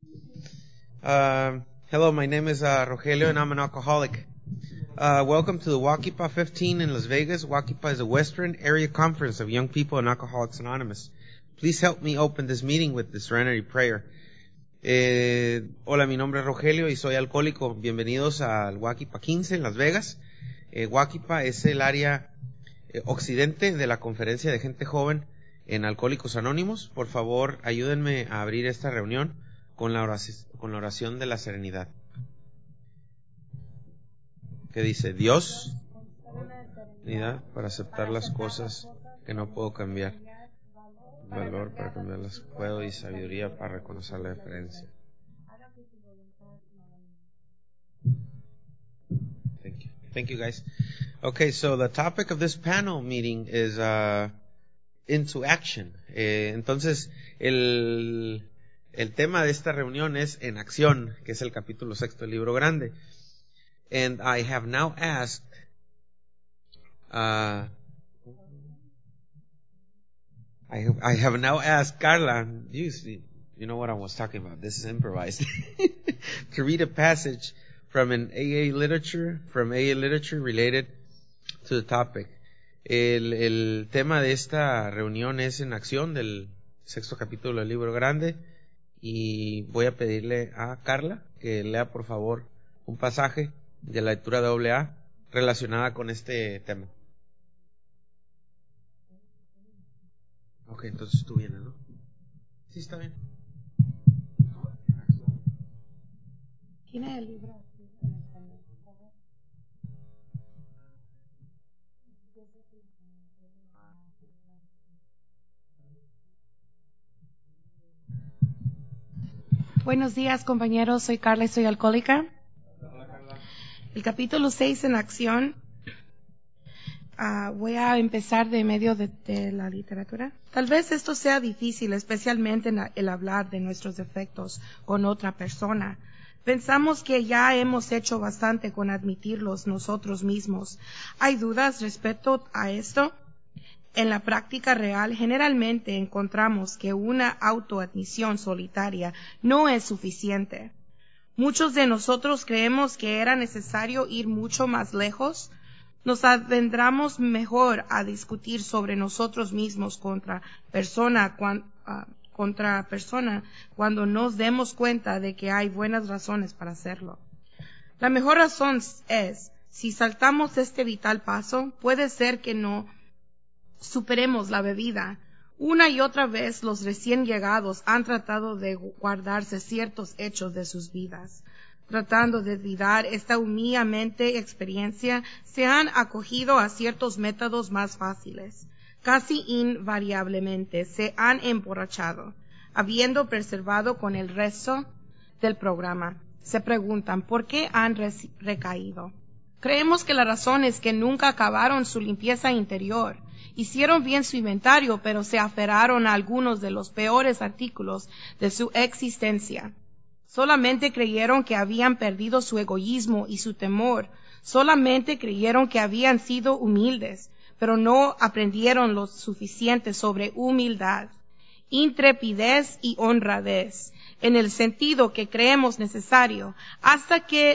Hello, my name is Rogelio, and I'm an alcoholic. Welcome to the Wakipa 15 in Las Vegas. Wakipa is a Western area conference of young people in Alcoholics Anonymous. Please help me open this meeting with the Serenity Prayer. Hola, mi nombre es Rogelio y soy alcohólico. Bienvenidos al Wakipa 15 en Las Vegas. Wakipa es el área occidente de la conferencia de gente joven en Alcohólicos Anónimos. Por favor, ayúdenme a abrir esta reunión con la oración de la serenidad. ¿Qué dice? Dios, serenidad para aceptar las cosas que no puedo cambiar. Valor para cambiarlas puedo y sabiduría para reconocer la diferencia. Thank you guys. Okay, so the topic of this panel meeting is into action. Entonces, el tema de esta reunión es en acción, que es el capítulo 6 del libro grande. And I have now asked I have now asked Carla, you know what I was talking about, this is improvised, to read a passage from AA literature related to the topic. El tema de esta reunión es en acción del 6º capítulo del libro grande y voy a pedirle a Carla que lea por favor un pasaje de la lectura de AA relacionada con este tema. Ok, entonces tú vienes, ¿no? Sí, está bien. ¿Tiene el libro? Buenos días, compañeros. Soy Carla y soy alcohólica. Hola, Carla. El capítulo 6 en acción. Voy a empezar de medio de la literatura. Tal vez esto sea difícil, especialmente en el hablar de nuestros defectos con otra persona. Pensamos que ya hemos hecho bastante con admitirlos nosotros mismos. ¿Hay dudas respecto a esto? En la práctica real, generalmente encontramos que una autoadmisión solitaria no es suficiente. Muchos de nosotros creemos que era necesario ir mucho más lejos. Nos adentramos mejor a discutir sobre nosotros mismos contra persona cuando nos demos cuenta de que hay buenas razones para hacerlo. La mejor razón es, si saltamos este vital paso, puede ser que no superemos la bebida. Una y otra vez los recién llegados han tratado de guardarse ciertos hechos de sus vidas. Tratando de olvidar esta humillante experiencia, se han acogido a ciertos métodos más fáciles. Casi invariablemente se han emborrachado, habiendo preservado con el resto del programa. Se preguntan, ¿por qué han recaído? Creemos que la razón es que nunca acabaron su limpieza interior. Hicieron bien su inventario, pero se aferraron a algunos de los peores artículos de su existencia. Solamente creyeron que habían perdido su egoísmo y su temor. Solamente creyeron que habían sido humildes, pero no aprendieron lo suficiente sobre humildad, intrepidez y honradez, en el sentido que creemos necesario, hasta que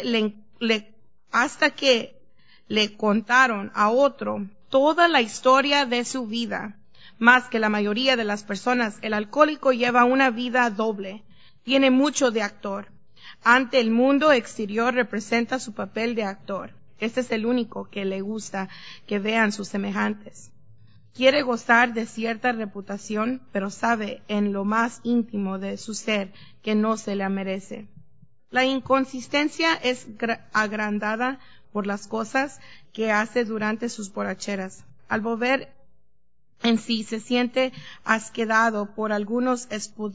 le contaron a otro toda la historia de su vida. Más que la mayoría de las personas, el alcohólico lleva una vida doble. Tiene mucho de actor. Ante el mundo exterior representa su papel de actor. Este es el único que le gusta que vean sus semejantes. Quiere gozar de cierta reputación, pero sabe en lo más íntimo de su ser que no se la merece. La inconsistencia es agrandada por las cosas que hace durante sus borracheras. Al volver en sí se siente asqueado por algunos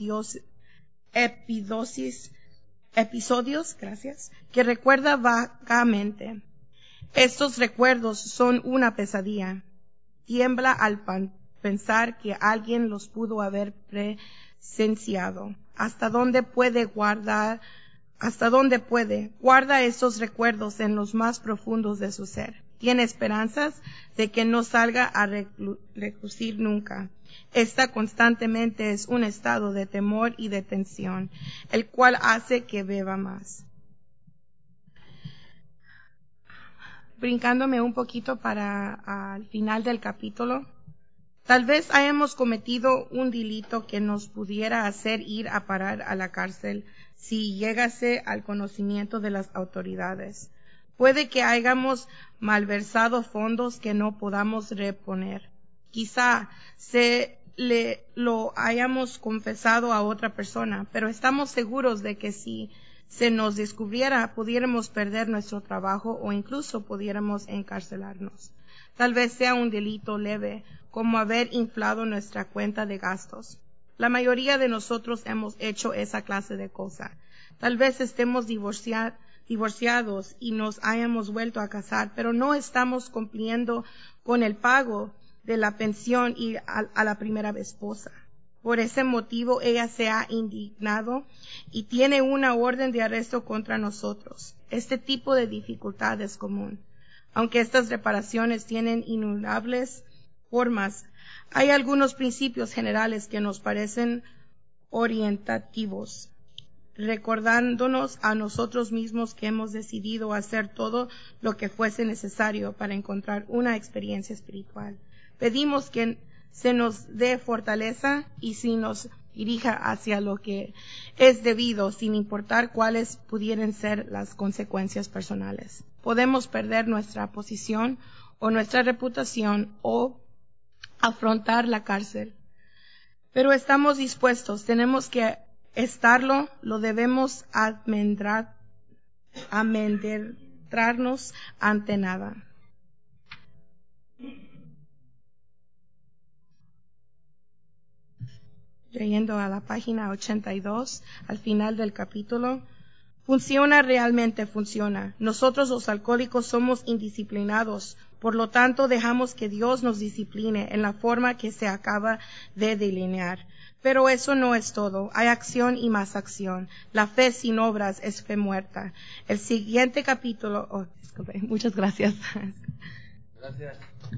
episodios que recuerda vagamente. Estos recuerdos son una pesadilla. Tiembla al pensar que alguien los pudo haber presenciado. ¿Hasta dónde puede? Guarda estos recuerdos en los más profundos de su ser. Tiene esperanzas de que no salga a relucir nunca. Esta constantemente es un estado de temor y de tensión, el cual hace que beba más. Brincándome un poquito para al final del capítulo, tal vez hayamos cometido un delito que nos pudiera hacer ir a parar a la cárcel si llegase al conocimiento de las autoridades. Puede que hayamos malversado fondos que no podamos reponer. Quizá lo hayamos confesado a otra persona, pero estamos seguros de que si se nos descubriera, pudiéramos perder nuestro trabajo o incluso pudiéramos encarcelarnos. Tal vez sea un delito leve, como haber inflado nuestra cuenta de gastos. La mayoría de nosotros hemos hecho esa clase de cosa. Tal vez estemos divorciados y nos hayamos vuelto a casar, pero no estamos cumpliendo con el pago de la pensión y a la primera esposa. Por ese motivo ella se ha indignado y tiene una orden de arresto contra nosotros. Este tipo de dificultad es común. Aunque estas reparaciones tienen innumerables formas, hay algunos principios generales que nos parecen orientativos, recordándonos a nosotros mismos que hemos decidido hacer todo lo que fuese necesario para encontrar una experiencia espiritual. Pedimos que se nos dé fortaleza y se nos dirija hacia lo que es debido, sin importar cuáles pudieran ser las consecuencias personales. Podemos perder nuestra posición o nuestra reputación o afrontar la cárcel. Pero estamos dispuestos, tenemos que estarlo, lo debemos amedrentarnos ante nada. Leyendo a la página 82, al final del capítulo, realmente funciona. Nosotros los alcohólicos somos indisciplinados, por lo tanto dejamos que Dios nos discipline en la forma que se acaba de delinear. Pero eso no es todo, hay acción y más acción. La fe sin obras es fe muerta. El siguiente capítulo, muchas gracias. Gracias.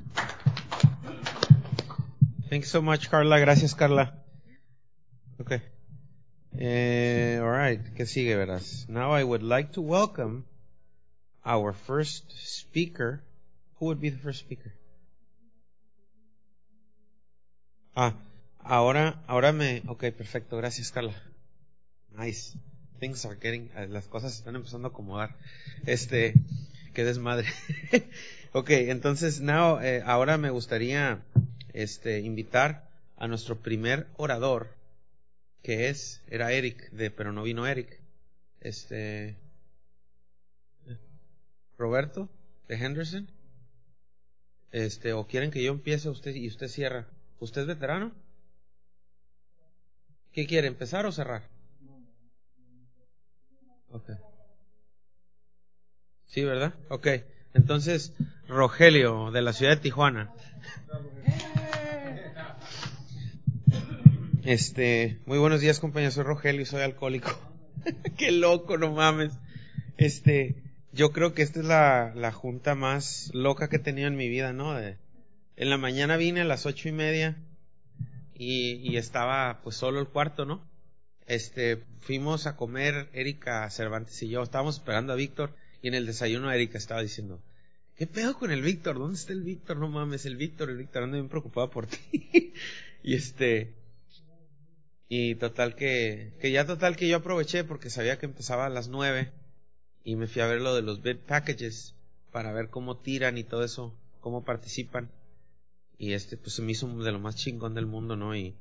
Thanks so much, Carla. Gracias, Carla. Okay. All right. ¿Qué sigue, verás? Now I would like to welcome our first speaker. Who would be the first speaker? Okay, perfecto. Gracias, Carla. Nice. Things are getting, las cosas están empezando a acomodar. Qué desmadre. Okay, entonces, ahora me gustaría, invitar a nuestro primer orador, que era Eric, pero no vino Eric. Roberto, de Henderson. O quieren que yo empiece y usted cierra. ¿Usted es veterano? ¿Qué quiere, empezar o cerrar? Okay. Sí, ¿verdad? Okay. Entonces, Rogelio, de la ciudad de Tijuana. Muy buenos días, compañeros. Soy Rogelio y soy alcohólico. Qué loco, no mames. Yo creo que esta es la junta más loca que he tenido en mi vida, ¿no? En la mañana vine a las 8:30 y estaba pues solo el cuarto, ¿no? Fuimos a comer, Erika Cervantes y yo, estábamos esperando a Víctor y en el desayuno Erika estaba diciendo, ¿qué pedo con el Víctor? ¿Dónde está el Víctor? No mames, el Víctor, ando bien preocupado por ti. Y total que yo aproveché porque sabía que empezaba a las 9 y me fui a ver lo de los bid packages para ver cómo tiran y todo eso, cómo participan. Y pues se me hizo de lo más chingón del mundo, ¿no? Y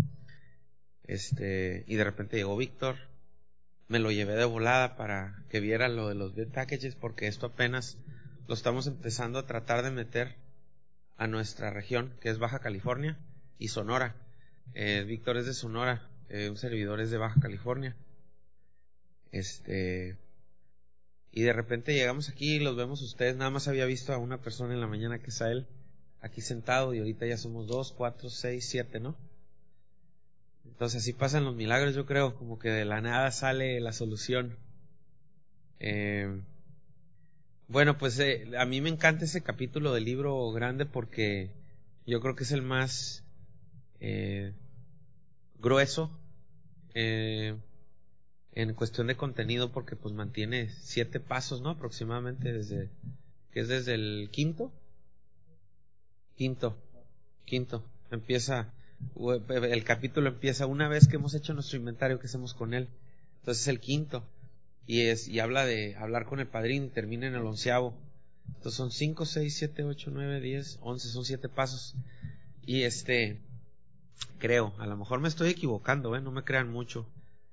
de repente llegó Víctor, me lo llevé de volada para que viera lo de los bid packages porque esto apenas lo estamos empezando a tratar de meter a nuestra región, que es Baja California y Sonora. Víctor es de Sonora, un servidor es de Baja California. Y de repente llegamos aquí y los vemos ustedes. Nada más había visto a una persona en la mañana, que es a él, aquí sentado, y ahorita ya somos 2, 4, 6, 7, ¿no? Entonces así pasan los milagros, yo creo, como que de la nada sale la solución. Bueno, pues a mí me encanta ese capítulo del libro grande porque yo creo que es el más grueso, en cuestión de contenido, porque pues mantiene 7 pasos, ¿no? Aproximadamente desde el quinto. Empieza, el capítulo empieza una vez que hemos hecho nuestro inventario, ¿qué hacemos con él? Entonces el quinto, y habla de hablar con el padrino, y termina en el 11avo. Entonces son 5, 6, 7, 8, 9, 10, 11, son 7 pasos. Y creo, a lo mejor me estoy equivocando, no me crean mucho.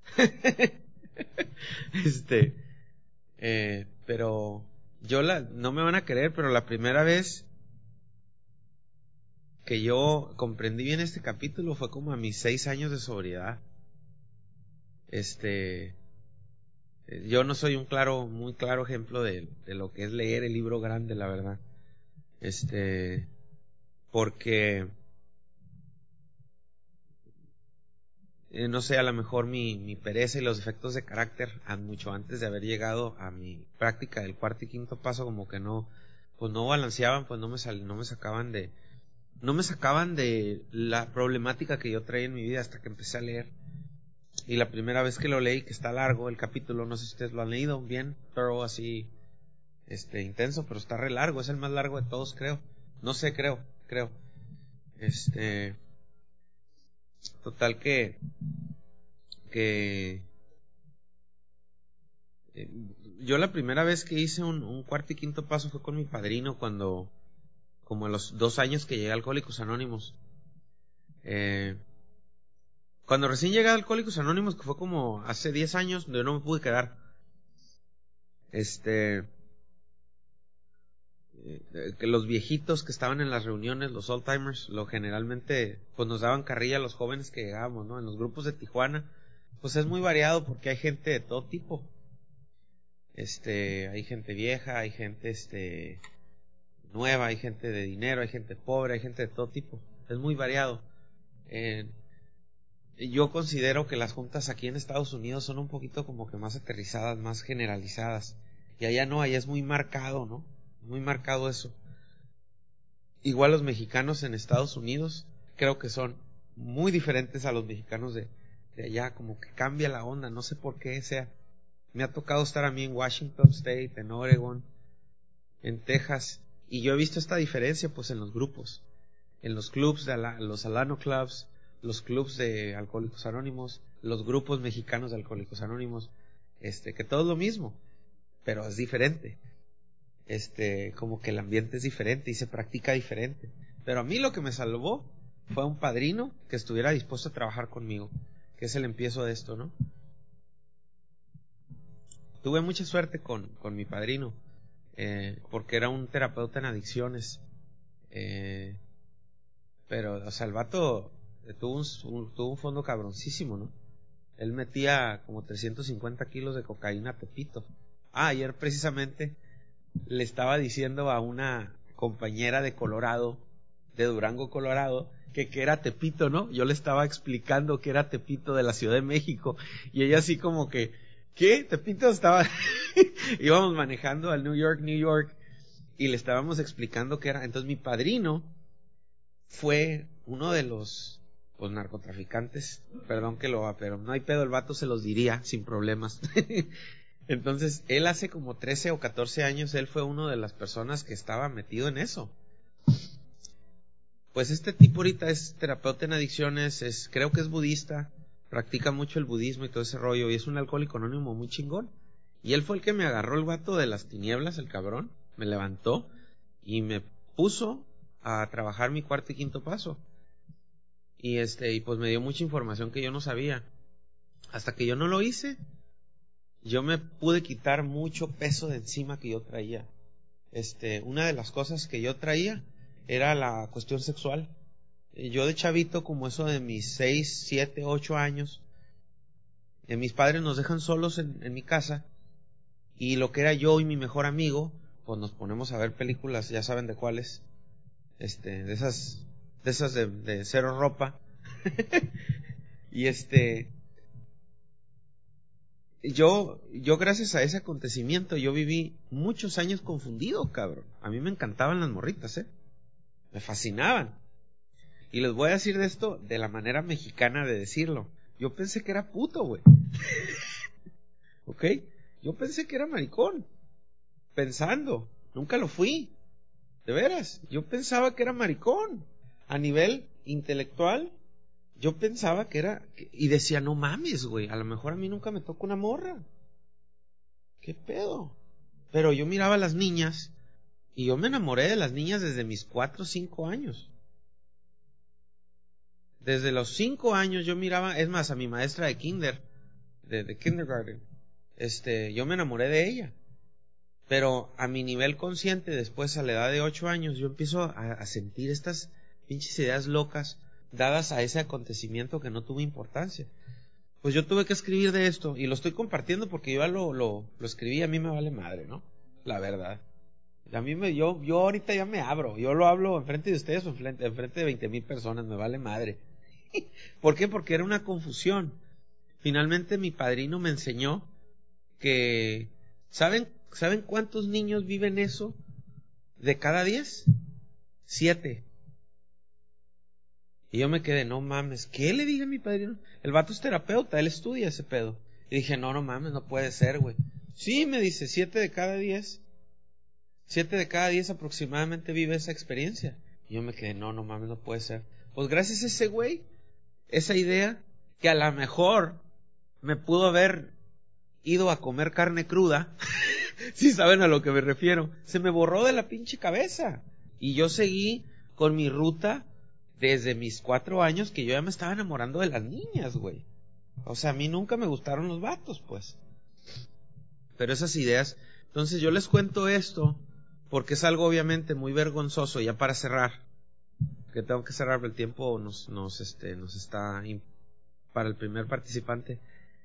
Pero no me van a creer, pero la primera vez que yo comprendí bien este capítulo fue como a mis 6 años de sobriedad. Yo no soy muy claro ejemplo de lo que es leer el libro grande, la verdad. Porque no sé, a lo mejor mi pereza y los defectos de carácter, mucho antes de haber llegado a mi práctica del cuarto y quinto paso, como que no balanceaban, pues no me sacaban de la problemática que yo traía en mi vida hasta que empecé a leer. Y la primera vez que lo leí, que está largo el capítulo, no sé si ustedes lo han leído bien, pero así, intenso, pero está re largo, es el más largo de todos, creo. No sé, creo. Total que yo la primera vez que hice un cuarto y quinto paso fue con mi padrino, como a los 2 años que llegué a Alcohólicos Anónimos. Cuando recién llegué a Alcohólicos Anónimos, que fue como hace 10 años, yo no me pude quedar. Que los viejitos que estaban en las reuniones, los old timers, generalmente pues nos daban carrilla a los jóvenes que llegábamos, ¿no? En los grupos de Tijuana, pues es muy variado porque hay gente de todo tipo. Hay gente vieja, hay gente nueva, hay gente de dinero, hay gente pobre, hay gente de todo tipo. Es muy variado. Yo considero que las juntas aquí en Estados Unidos son un poquito como que más aterrizadas, más generalizadas. Y allá no, allá es muy marcado, ¿no? Muy marcado eso. Igual los mexicanos en Estados Unidos creo que son muy diferentes a los mexicanos de allá, como que cambia la onda, no sé por qué sea. Me ha tocado estar a mí en Washington State, en Oregon, en Texas, y yo he visto esta diferencia pues en los grupos, en los clubs los Alano Clubs, los clubs de Alcohólicos Anónimos, los grupos mexicanos de Alcohólicos Anónimos, que todo es lo mismo, pero es diferente. Como que el ambiente es diferente y se practica diferente. Pero a mí lo que me salvó fue un padrino que estuviera dispuesto a trabajar conmigo, que es el empiezo de esto, ¿no? Tuve mucha suerte con mi padrino, porque era un terapeuta en adicciones, pero, o sea, el vato tuvo un fondo cabroncísimo, ¿no? Él metía como 350 kilos de cocaína a Tepito. Ayer precisamente le estaba diciendo a una compañera de Colorado, de Durango, Colorado, que era Tepito, ¿no? Yo le estaba explicando que era Tepito de la Ciudad de México, y ella así como que, ¿qué? Tepito estaba... Íbamos manejando al New York, y le estábamos explicando que era... Entonces mi padrino fue uno de los narcotraficantes, perdón que pero no hay pedo, el vato se los diría sin problemas. Entonces, él hace como 13 o 14 años, él fue una de las personas que estaba metido en eso. Pues este tipo ahorita es terapeuta en adicciones, creo que es budista, practica mucho el budismo y todo ese rollo, y es un alcohólico anónimo muy chingón. Y él fue el que me agarró el vato de las tinieblas, el cabrón, me levantó y me puso a trabajar mi cuarto y quinto paso. Y pues me dio mucha información que yo no sabía. Hasta que yo no lo hice, yo me pude quitar mucho peso de encima que yo traía. Una de las cosas que yo traía era la cuestión sexual. Yo de chavito, como eso de mis 6, 7, 8 años, mis padres nos dejan solos en mi casa, y lo que era yo y mi mejor amigo, pues nos ponemos a ver películas, ya saben de cuáles, de esas de cero ropa. Y yo gracias a ese acontecimiento, yo viví muchos años confundido, cabrón. A mí me encantaban las morritas, me fascinaban. Y les voy a decir de esto de la manera mexicana de decirlo. Yo pensé que era puto, güey. ¿Ok? Yo pensé que era maricón. Pensando. Nunca lo fui. De veras. Yo pensaba que era maricón. A nivel intelectual, yo pensaba que era... Y decía, no mames, güey. A lo mejor a mí nunca me toca una morra. ¿Qué pedo? Pero yo miraba a las niñas y yo me enamoré de las niñas desde mis 4 o 5 años. Desde los 5 años yo miraba, es más, a mi maestra de kinder, de kindergarten, yo me enamoré de ella. Pero a mi nivel consciente, después a la edad de 8 años, yo empiezo a sentir estas pinches ideas locas dadas a ese acontecimiento que no tuvo importancia. Pues yo tuve que escribir de esto y lo estoy compartiendo porque yo lo escribí, a mí me vale madre, ¿no? La verdad. Yo ahorita ya me abro, yo lo hablo enfrente de ustedes o enfrente de 20,000 personas, me vale madre. ¿Por qué? Porque era una confusión. Finalmente mi padrino me enseñó que, ¿saben cuántos niños viven eso? De cada 10, 7. Y yo me quedé, no mames, ¿qué le dije a mi padrino? El vato es terapeuta, él estudia ese pedo. Y dije, no mames, no puede ser, güey. Sí, me dice, 7 de cada 10. 7 de cada 10 aproximadamente vive esa experiencia. Y yo me quedé, no mames, no puede ser. Pues gracias a ese güey, esa idea, que a lo mejor me pudo haber ido a comer carne cruda, si saben a lo que me refiero, se me borró de la pinche cabeza. Y yo seguí con mi ruta desde mis 4 años, que yo ya me estaba enamorando de las niñas, güey. O sea, a mí nunca me gustaron los vatos, pues. Pero esas ideas, entonces yo les cuento esto porque es algo obviamente muy vergonzoso, ya para cerrar, que tengo que cerrar, el tiempo nos está para el primer participante.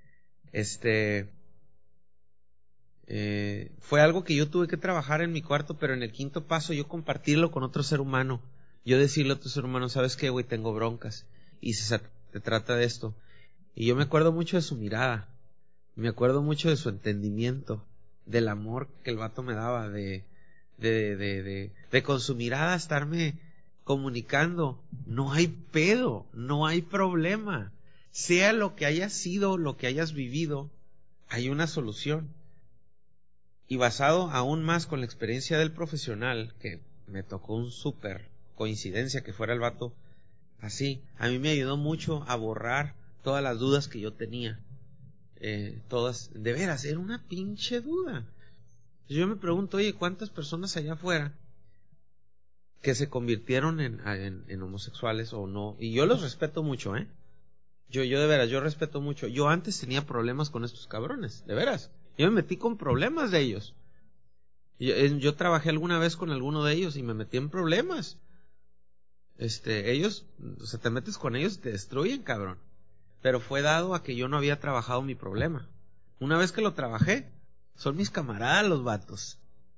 Fue algo que yo tuve que trabajar en mi cuarto, pero en el quinto paso yo compartirlo con otro ser humano. Yo decirle a otro ser humano, ¿sabes qué, güey? Tengo broncas. Y se trata de esto. Y yo me acuerdo mucho de su mirada. Me acuerdo mucho de su entendimiento. Del amor que el vato me daba. De con su mirada estarme comunicando. No hay pedo. No hay problema. Sea lo que hayas sido, lo que hayas vivido, hay una solución. Y basado aún más con la experiencia del profesional, que me tocó un súper coincidencia que fuera el vato así, a mí me ayudó mucho a borrar todas las dudas que yo tenía. Todas, de veras, era una pinche duda. Yo me pregunto, oye, ¿cuántas personas allá afuera que se convirtieron en homosexuales o no? Y yo los respeto mucho, ¿eh? Yo de veras, yo respeto mucho. Yo antes tenía problemas con estos cabrones, de veras. Yo me metí con problemas de ellos. Yo trabajé alguna vez con alguno de ellos y me metí en problemas. Ellos, o sea, te metes con ellos y te destruyen, cabrón. Pero fue dado a que yo no había trabajado mi problema. Una vez que lo trabajé, son mis camaradas los vatos.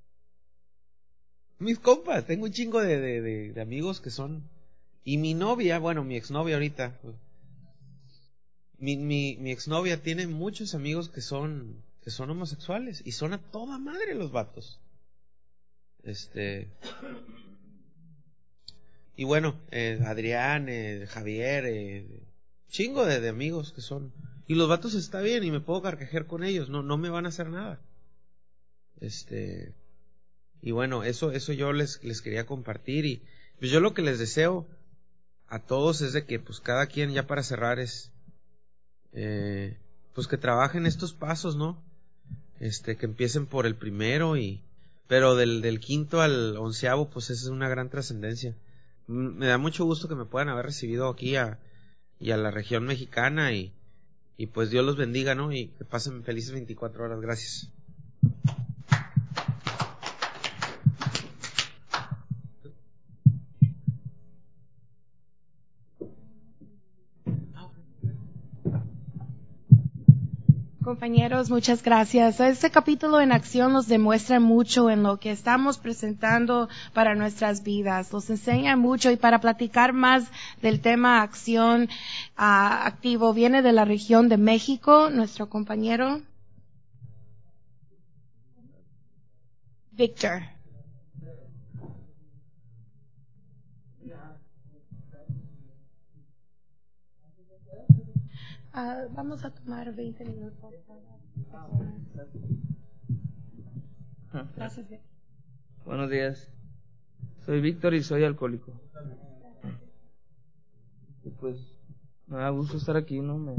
Mis compas, tengo un chingo de amigos que son... Y mi novia, bueno, mi exnovia ahorita. Mi exnovia tiene muchos amigos que son homosexuales. Y son a toda madre los vatos. Y bueno, Adrián, Javier, chingo de amigos que son. Y los vatos está bien y me puedo carcajear con ellos, no me van a hacer nada. Y bueno, eso yo les quería compartir y pues yo lo que les deseo a todos es de que pues cada quien, ya para cerrar, es pues que trabajen estos pasos, ¿no? Que empiecen por el primero pero del quinto al 11º pues esa es una gran trascendencia. Me da mucho gusto que me puedan haber recibido aquí y a la región mexicana y pues Dios los bendiga, ¿no? Y que pasen felices 24 horas. Gracias. Compañeros, muchas gracias. Este capítulo en acción nos demuestra mucho en lo que estamos presentando para nuestras vidas. Nos enseña mucho y para platicar más del tema acción activo viene de la región de México, nuestro compañero Víctor. Vamos a tomar 20 minutos. Gracias. Buenos días. Soy Víctor y soy alcohólico. Y pues me da gusto estar aquí, ¿no?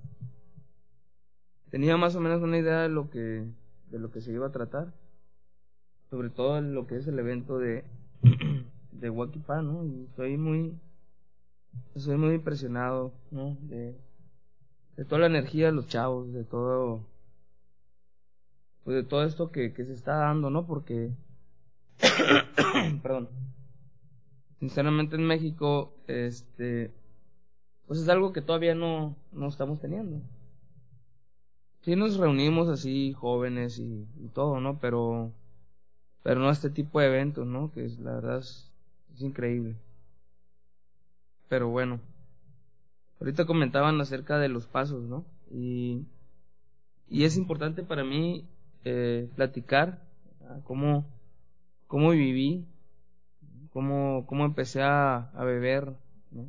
Tenía más o menos una idea de lo que se iba a tratar, sobre todo lo que es el evento de Huaquipá, ¿no? Y soy muy impresionado, ¿no? De toda la energía de los chavos, de todo, pues de todo esto que se está dando, ¿no? Porque perdón, sinceramente en México, pues es algo que todavía no estamos teniendo. Sí nos reunimos así, jóvenes y todo, ¿no? Pero no este tipo de eventos, ¿no? Que la verdad es increíble. Pero bueno, ahorita comentaban acerca de los pasos, ¿no? Y es importante para mí platicar cómo viví, cómo empecé a beber, ¿no?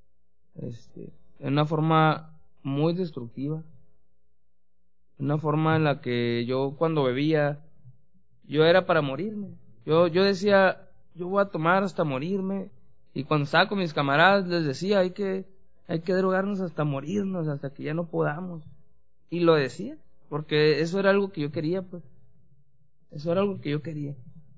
En una forma muy destructiva, una forma en la que yo cuando bebía, yo era para morirme. Yo decía, yo voy a tomar hasta morirme, y cuando estaba con mis camaradas les decía, hay que drogarnos hasta morirnos, hasta que ya no podamos. Y lo decía, porque eso era algo que yo quería, pues. Eso era algo que yo quería.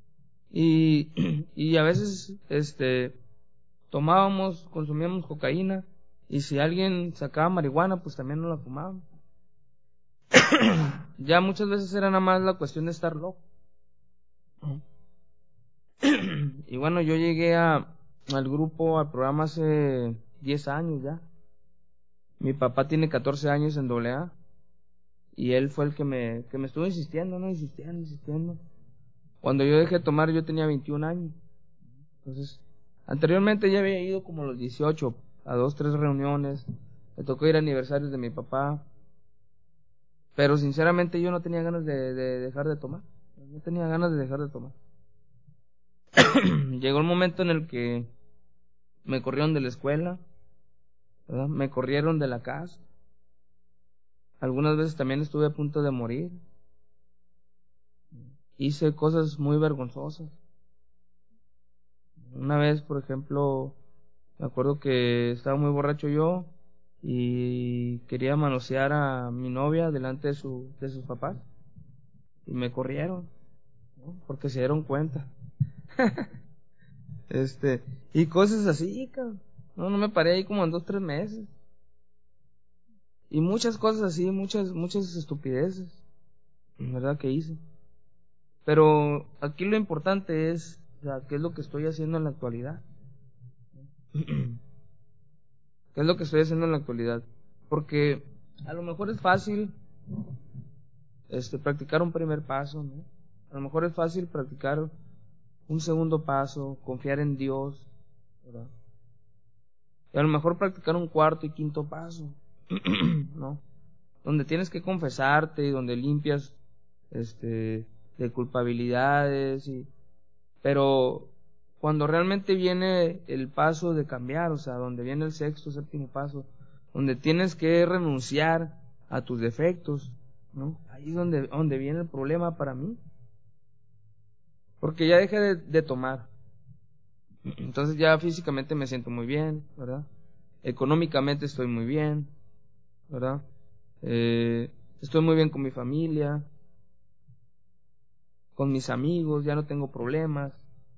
Y a veces, tomábamos, consumíamos cocaína, y si alguien sacaba marihuana, pues también no la fumábamos. Ya muchas veces era nada más la cuestión de estar loco. Y bueno, yo llegué al grupo, al programa hace 10 años ya. Mi papá tiene 14 años en AA, y él fue el que me estuvo insistiendo, ¿no? Insistiendo. Cuando yo dejé de tomar yo tenía 21 años. Entonces, anteriormente ya había ido como a los 18 a 2-3 reuniones. Me tocó ir a aniversarios de mi papá. Pero sinceramente yo no tenía ganas de dejar de tomar. No tenía ganas de dejar de tomar. Llegó el momento en el que me corrieron de la escuela, ¿verdad? Me corrieron de la casa. Algunas veces también estuve a punto de morir. Hice cosas muy vergonzosas. Una vez, por ejemplo, me acuerdo que estaba muy borracho yo y quería manosear a mi novia delante de sus papás, y me corrieron, ¿no? Porque se dieron cuenta. Y cosas así, cabrón. No me paré ahí como en 2-3 meses. Y muchas cosas así, muchas estupideces, ¿verdad? Que hice. Pero aquí lo importante es, o sea, ¿qué es lo que estoy haciendo en la actualidad? ¿Qué es lo que estoy haciendo en la actualidad? Porque a lo mejor es fácil practicar un primer paso, ¿no? A lo mejor es fácil practicar un segundo paso, confiar en Dios, ¿verdad? Y a lo mejor practicar un cuarto y quinto paso, ¿no? Donde tienes que confesarte y donde limpias de culpabilidades, pero cuando realmente viene el paso de cambiar, o sea, donde viene el sexto, séptimo paso, donde tienes que renunciar a tus defectos, ¿no? Ahí es donde viene el problema para mí. Porque ya dejé de tomar. Entonces ya físicamente me siento muy bien, ¿verdad? Económicamente estoy muy bien, ¿verdad? Estoy muy bien con mi familia, con mis amigos, ya no tengo problemas.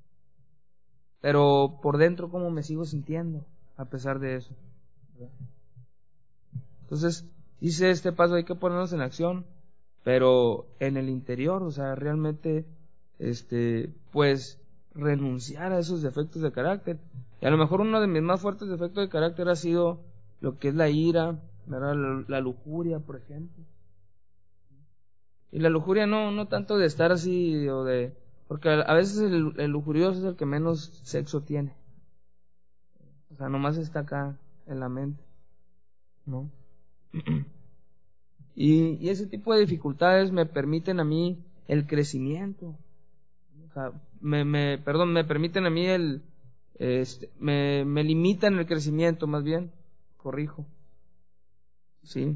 Pero por dentro, ¿cómo me sigo sintiendo a pesar de eso? ¿Verdad? Entonces, hice este paso, hay que ponernos en acción, pero en el interior, o sea, realmente, pues, renunciar a esos defectos de carácter. Y a lo mejor uno de mis más fuertes defectos de carácter ha sido lo que es la ira, ¿verdad? La lujuria, por ejemplo. Y la lujuria no tanto de estar así, porque a veces el lujurioso es el que menos sexo tiene. O sea, nomás está acá en la mente, ¿no? Y ese tipo de dificultades me permiten a mí el crecimiento. O sea, me permiten a mí me limitan el crecimiento, más bien, corrijo. sí.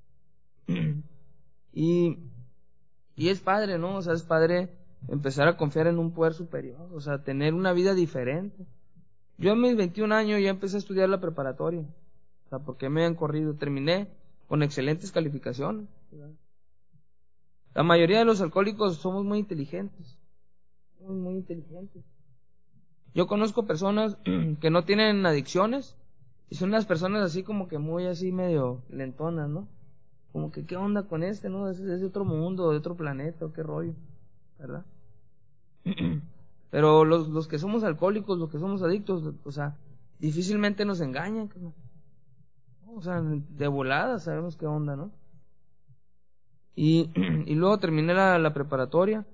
Y es padre, ¿no? O sea, es padre empezar a confiar en un poder superior, o sea, tener una vida diferente. Yo a mis 21 años ya empecé a estudiar la preparatoria, o sea, porque me han corrido, terminé con excelentes calificaciones. La mayoría de los alcohólicos somos muy inteligentes, muy inteligentes. Yo conozco personas que no tienen adicciones y son unas personas así como que muy así medio lentonas, ¿no? Como que qué onda con ¿no? Es de otro mundo, de otro planeta, qué rollo, ¿verdad? Pero los que somos alcohólicos, los que somos adictos, o sea, difícilmente nos engañan, ¿no? O sea, de volada sabemos qué onda, ¿no? Y luego terminé la preparatoria,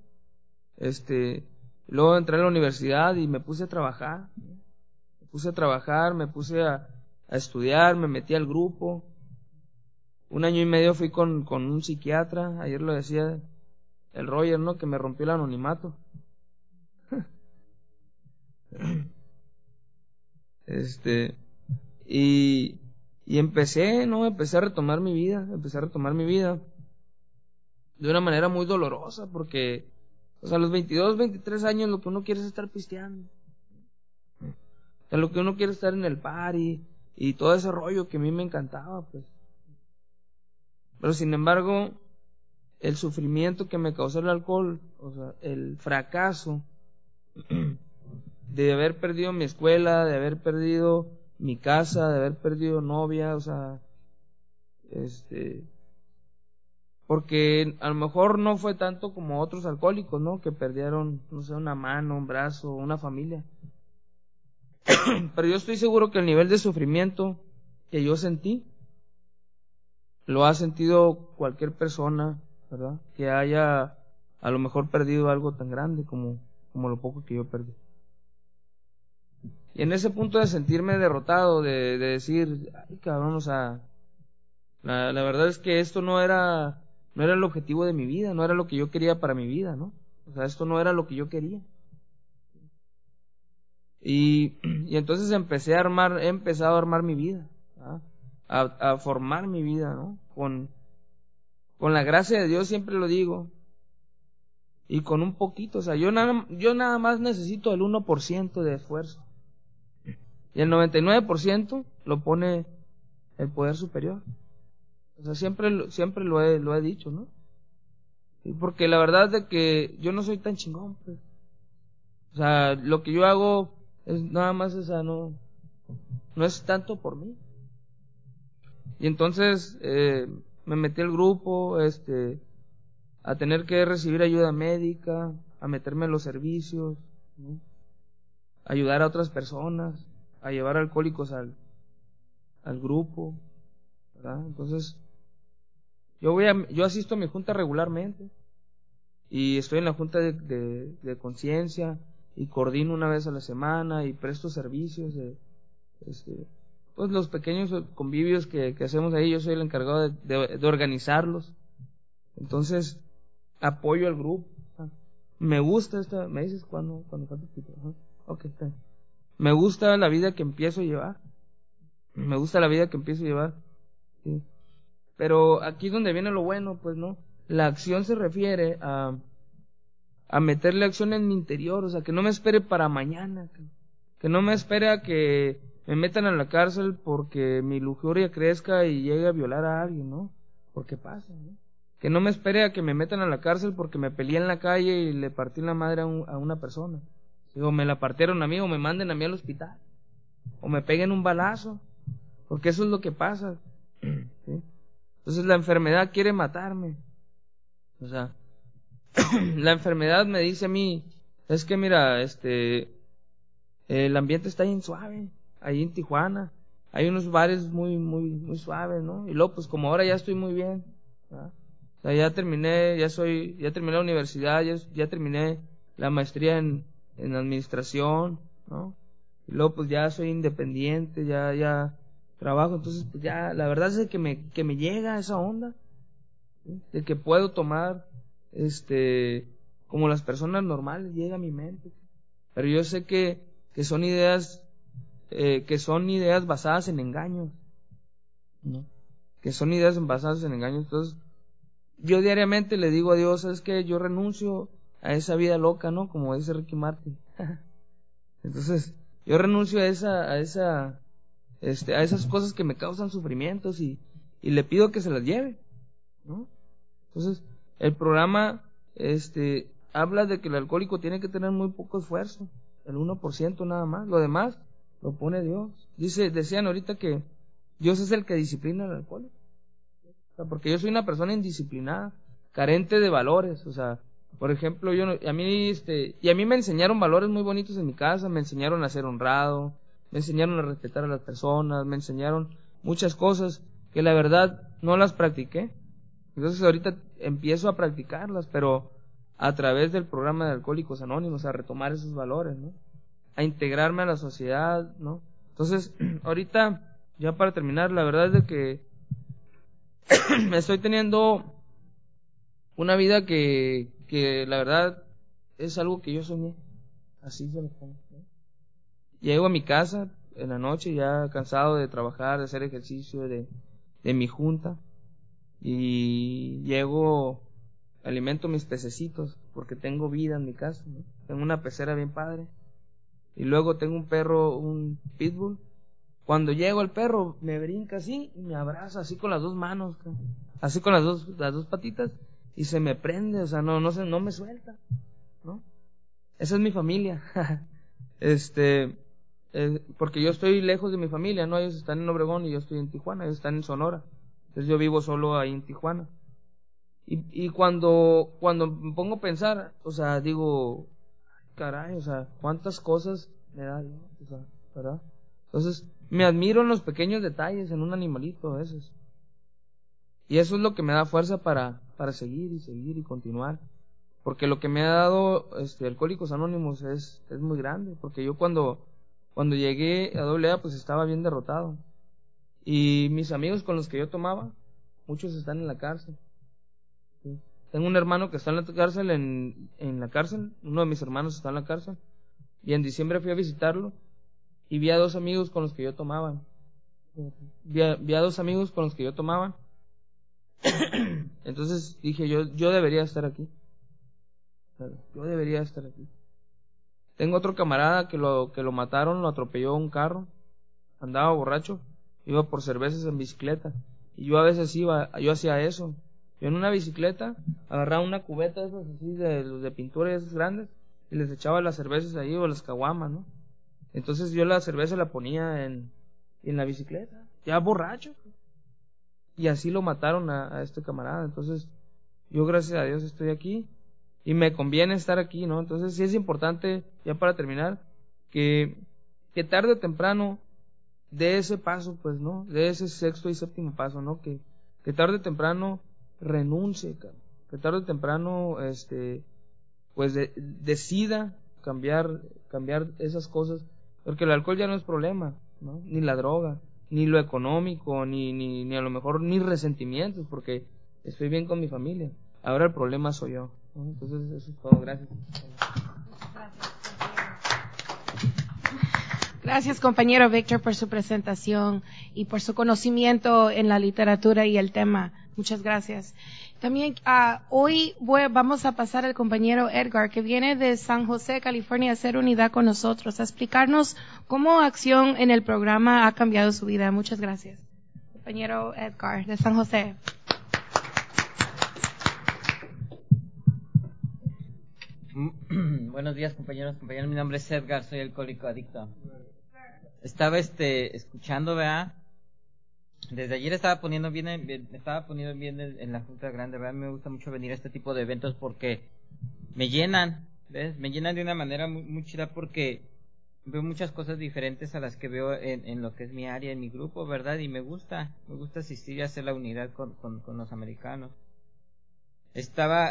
luego entré a la universidad y me puse a trabajar, ¿no? Me puse a estudiar, me metí al grupo. 1 año y medio fui con un psiquiatra, ayer lo decía el Roger, ¿no? Que me rompió el anonimato. Y empecé a retomar mi vida, de una manera muy dolorosa, porque, o sea, a los 22, 23 años lo que uno quiere es estar pisteando. O sea, lo que uno quiere es estar en el party y todo ese rollo que a mí me encantaba, pues. Pero sin embargo, el sufrimiento que me causó el alcohol, o sea, el fracaso de haber perdido mi escuela, de haber perdido mi casa, de haber perdido novia, o sea, porque a lo mejor no fue tanto como otros alcohólicos, ¿no? Que perdieron, no sé, una mano, un brazo, una familia. Pero yo estoy seguro que el nivel de sufrimiento que yo sentí, lo ha sentido cualquier persona, ¿verdad? Que haya a lo mejor perdido algo tan grande como lo poco que yo perdí. Y en ese punto de sentirme derrotado, de decir, ay cabrón, o sea, la verdad es que esto no era el objetivo de mi vida, no era lo que yo quería para mi vida, ¿no? O sea, esto no era lo que yo quería. Y entonces he empezado a armar mi vida, ¿verdad? A formar mi vida, ¿no? Con la gracia de Dios, siempre lo digo, y con un poquito, o sea, yo nada más necesito el 1% de esfuerzo, y el 99% lo pone el poder superior. O sea, siempre lo he dicho, ¿no? Y porque la verdad de que yo no soy tan chingón, pues. O sea, lo que yo hago es nada más, o sea, no es tanto por mí. Y entonces me metí al grupo, a tener que recibir ayuda médica, a meterme en los servicios, ¿no? Ayudar a otras personas, a llevar alcohólicos al grupo, ¿verdad? Entonces, yo asisto a mi junta regularmente y estoy en la junta de conciencia y coordino 1 vez a la semana y presto servicios de, pues los pequeños convivios que hacemos ahí. Yo soy el encargado de organizarlos. Entonces, apoyo al grupo. Me gusta me dices cuando falta poquito. Okay, está bien. Me gusta la vida que empiezo a llevar. Sí. Pero aquí es donde viene lo bueno, pues, ¿no? La acción se refiere a meterle acción en mi interior, o sea, que no me espere para mañana, que no me espere a que me metan a la cárcel porque mi lujuria crezca y llegue a violar a alguien, ¿no? Porque pasa, ¿no? Que no me espere a que me metan a la cárcel porque me peleé en la calle y le partí la madre a una persona. O me la partieron a mí, o me manden a mí al hospital, o me peguen un balazo, porque eso es lo que pasa, ¿sí? Entonces la enfermedad quiere matarme. O sea, la enfermedad me dice a mí, es que mira, el ambiente está bien suave, ahí en Tijuana, hay unos bares muy, muy, muy suaves, ¿no? Y luego, pues como ahora ya estoy muy bien, ¿verdad? O sea, ya terminé la universidad, ya terminé la maestría en administración, ¿no? Y luego, pues ya soy independiente, ya trabajo, entonces, pues ya, la verdad es que me llega esa onda, ¿sí? De que puedo tomar, como las personas normales, llega a mi mente. Pero yo sé que son ideas basadas en engaños, ¿no? que son ideas basadas en engaños. Entonces, yo diariamente le digo a Dios, es que yo renuncio a esa vida loca, ¿no? Como dice Ricky Martin. Entonces, yo renuncio a esas cosas que me causan sufrimientos y le pido que se las lleve, ¿no? Entonces, el programa, habla de que el alcohólico tiene que tener muy poco esfuerzo, el 1% nada más, lo demás lo pone Dios. Decían ahorita que Dios es el que disciplina al alcohólico. O sea, porque yo soy una persona indisciplinada, carente de valores, o sea, por ejemplo, a mí me enseñaron valores muy bonitos en mi casa, me enseñaron a ser honrado, me enseñaron a respetar a las personas, me enseñaron muchas cosas que la verdad no las practiqué. Entonces ahorita empiezo a practicarlas, pero a través del programa de Alcohólicos Anónimos, a retomar esos valores, ¿no? A integrarme a la sociedad, ¿no? Entonces, ahorita, ya para terminar, la verdad es de que estoy teniendo una vida que la verdad es algo que yo soñé. Así se lo pongo, ¿no? Llego a mi casa en la noche ya cansado de trabajar, de hacer ejercicio, de mi junta, y llego, alimento mis pececitos porque tengo vida en mi casa, ¿no? Tengo una pecera bien padre y luego tengo un perro, un pitbull. Cuando llego el perro me brinca así y me abraza así con las dos manos, así con las dos patitas, y se me prende, o sea, no me suelta, ¿no? Esa es mi familia. Porque yo estoy lejos de mi familia, ¿no? Ellos están en Obregón y yo estoy en Tijuana, ellos están en Sonora. Entonces yo vivo solo ahí en Tijuana. Y cuando me pongo a pensar, o sea, digo, caray, o sea, cuántas cosas me da Dios, o sea, ¿verdad? Entonces, me admiro en los pequeños detalles, en un animalito a veces. Y eso es lo que me da fuerza para seguir y continuar. Porque lo que me ha dado Alcohólicos Anónimos es muy grande. Porque yo cuando llegué a AA, pues estaba bien derrotado. Y mis amigos con los que yo tomaba, muchos están en la cárcel. ¿Sí? Tengo un hermano que está en la cárcel, en la cárcel. Uno de mis hermanos está en la cárcel. Y en diciembre fui a visitarlo y vi a 2 amigos con los que yo tomaba. Vi a 2 amigos con los que yo tomaba. Entonces dije, yo debería estar aquí. Yo debería estar aquí. Tengo otro camarada que lo mataron, lo atropelló un carro. Andaba borracho, iba por cervezas en bicicleta. Y yo a veces yo hacía eso. Yo en una bicicleta agarraba una cubeta esas así de pintura, esas grandes, y les echaba las cervezas ahí o las caguamas, ¿no? Entonces yo la cerveza la ponía en la bicicleta, ya borracho. Y así lo mataron a este camarada. Entonces yo gracias a Dios estoy aquí y me conviene estar aquí, ¿no? Entonces sí es importante, ya para terminar, que tarde o temprano de ese paso, pues, ¿no? De ese 6º y 7º paso, ¿no? Que tarde o temprano renuncie, que tarde o temprano, pues decida cambiar esas cosas, porque el alcohol ya no es problema, ¿no? Ni la droga, ni lo económico, ni a lo mejor ni resentimientos, porque estoy bien con mi familia. Ahora el problema soy yo, ¿no? Entonces eso es todo, gracias. Gracias, compañero Víctor, por su presentación y por su conocimiento en la literatura y el tema. Muchas gracias. También hoy vamos a pasar al compañero Edgar, que viene de San José, California, a hacer unidad con nosotros, a explicarnos cómo acción en el programa ha cambiado su vida. Muchas gracias. Compañero Edgar, de San José. Buenos días, compañeros. Mi nombre es Edgar, soy alcohólico adicto. Estaba escuchando, ¿verdad? Desde ayer estaba poniendo bien en la Junta Grande, ¿verdad? Me gusta mucho venir a este tipo de eventos porque me llenan, ¿ves? Me llenan de una manera muy, muy chida porque veo muchas cosas diferentes a las que veo en lo que es mi área, en mi grupo, ¿verdad? Y me gusta asistir y hacer la unidad con los americanos. Estaba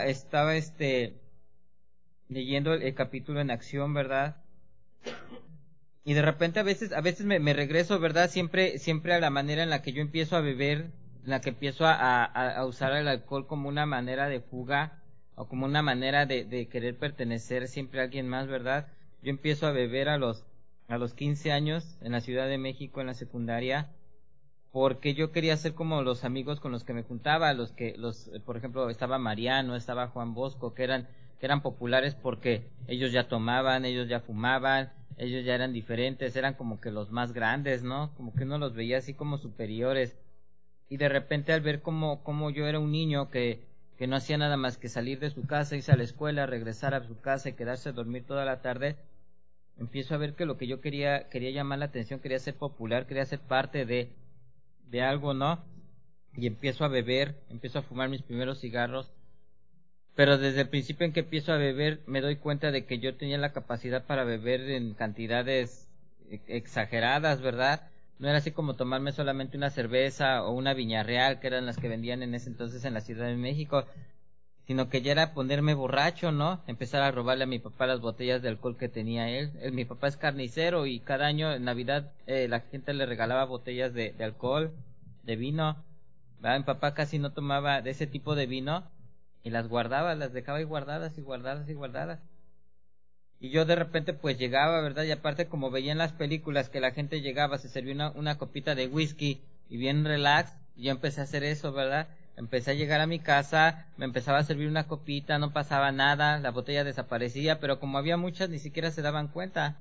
leyendo el capítulo en acción, ¿verdad? Y de repente a veces me regreso, ¿verdad? Siempre a la manera en la que yo empiezo a beber, en la que empiezo a usar el alcohol como una manera de fuga o como una manera de querer pertenecer siempre a alguien más, ¿verdad? Yo empiezo a beber a los 15 años en la Ciudad de México, en la secundaria, porque yo quería ser como los amigos con los que me juntaba, por ejemplo, estaba Mariano, estaba Juan Bosco, que eran populares porque ellos ya tomaban, ellos ya fumaban, ellos ya eran diferentes, eran como que los más grandes, ¿no? Como que uno los veía así como superiores. Y de repente al ver como yo era un niño que no hacía nada más que salir de su casa, irse a la escuela, regresar a su casa y quedarse a dormir toda la tarde, empiezo a ver que lo que yo quería llamar la atención, quería ser popular, quería ser parte de algo, ¿no? Y empiezo a beber, empiezo a fumar mis primeros cigarros, pero desde el principio en que empiezo a beber me doy cuenta de que yo tenía la capacidad para beber en cantidades exageradas, ¿verdad? No era así como tomarme solamente una cerveza o una Viña Real, que eran las que vendían en ese entonces en la Ciudad de México, sino que ya era ponerme borracho, ¿no? Empezar a robarle a mi papá las botellas de alcohol que tenía él. Mi papá es carnicero y cada año en Navidad la gente le regalaba botellas de alcohol, de vino. ¿Verdad? Mi papá casi no tomaba de ese tipo de vino y las guardaba, las dejaba ahí guardadas y guardadas y guardadas. Y yo de repente pues llegaba, ¿verdad? Y aparte como veía en las películas que la gente llegaba, se servía una copita de whisky y bien relax, yo empecé a hacer eso, ¿verdad? Empecé a llegar a mi casa, me empezaba a servir una copita, no pasaba nada, la botella desaparecía, pero como había muchas ni siquiera se daban cuenta.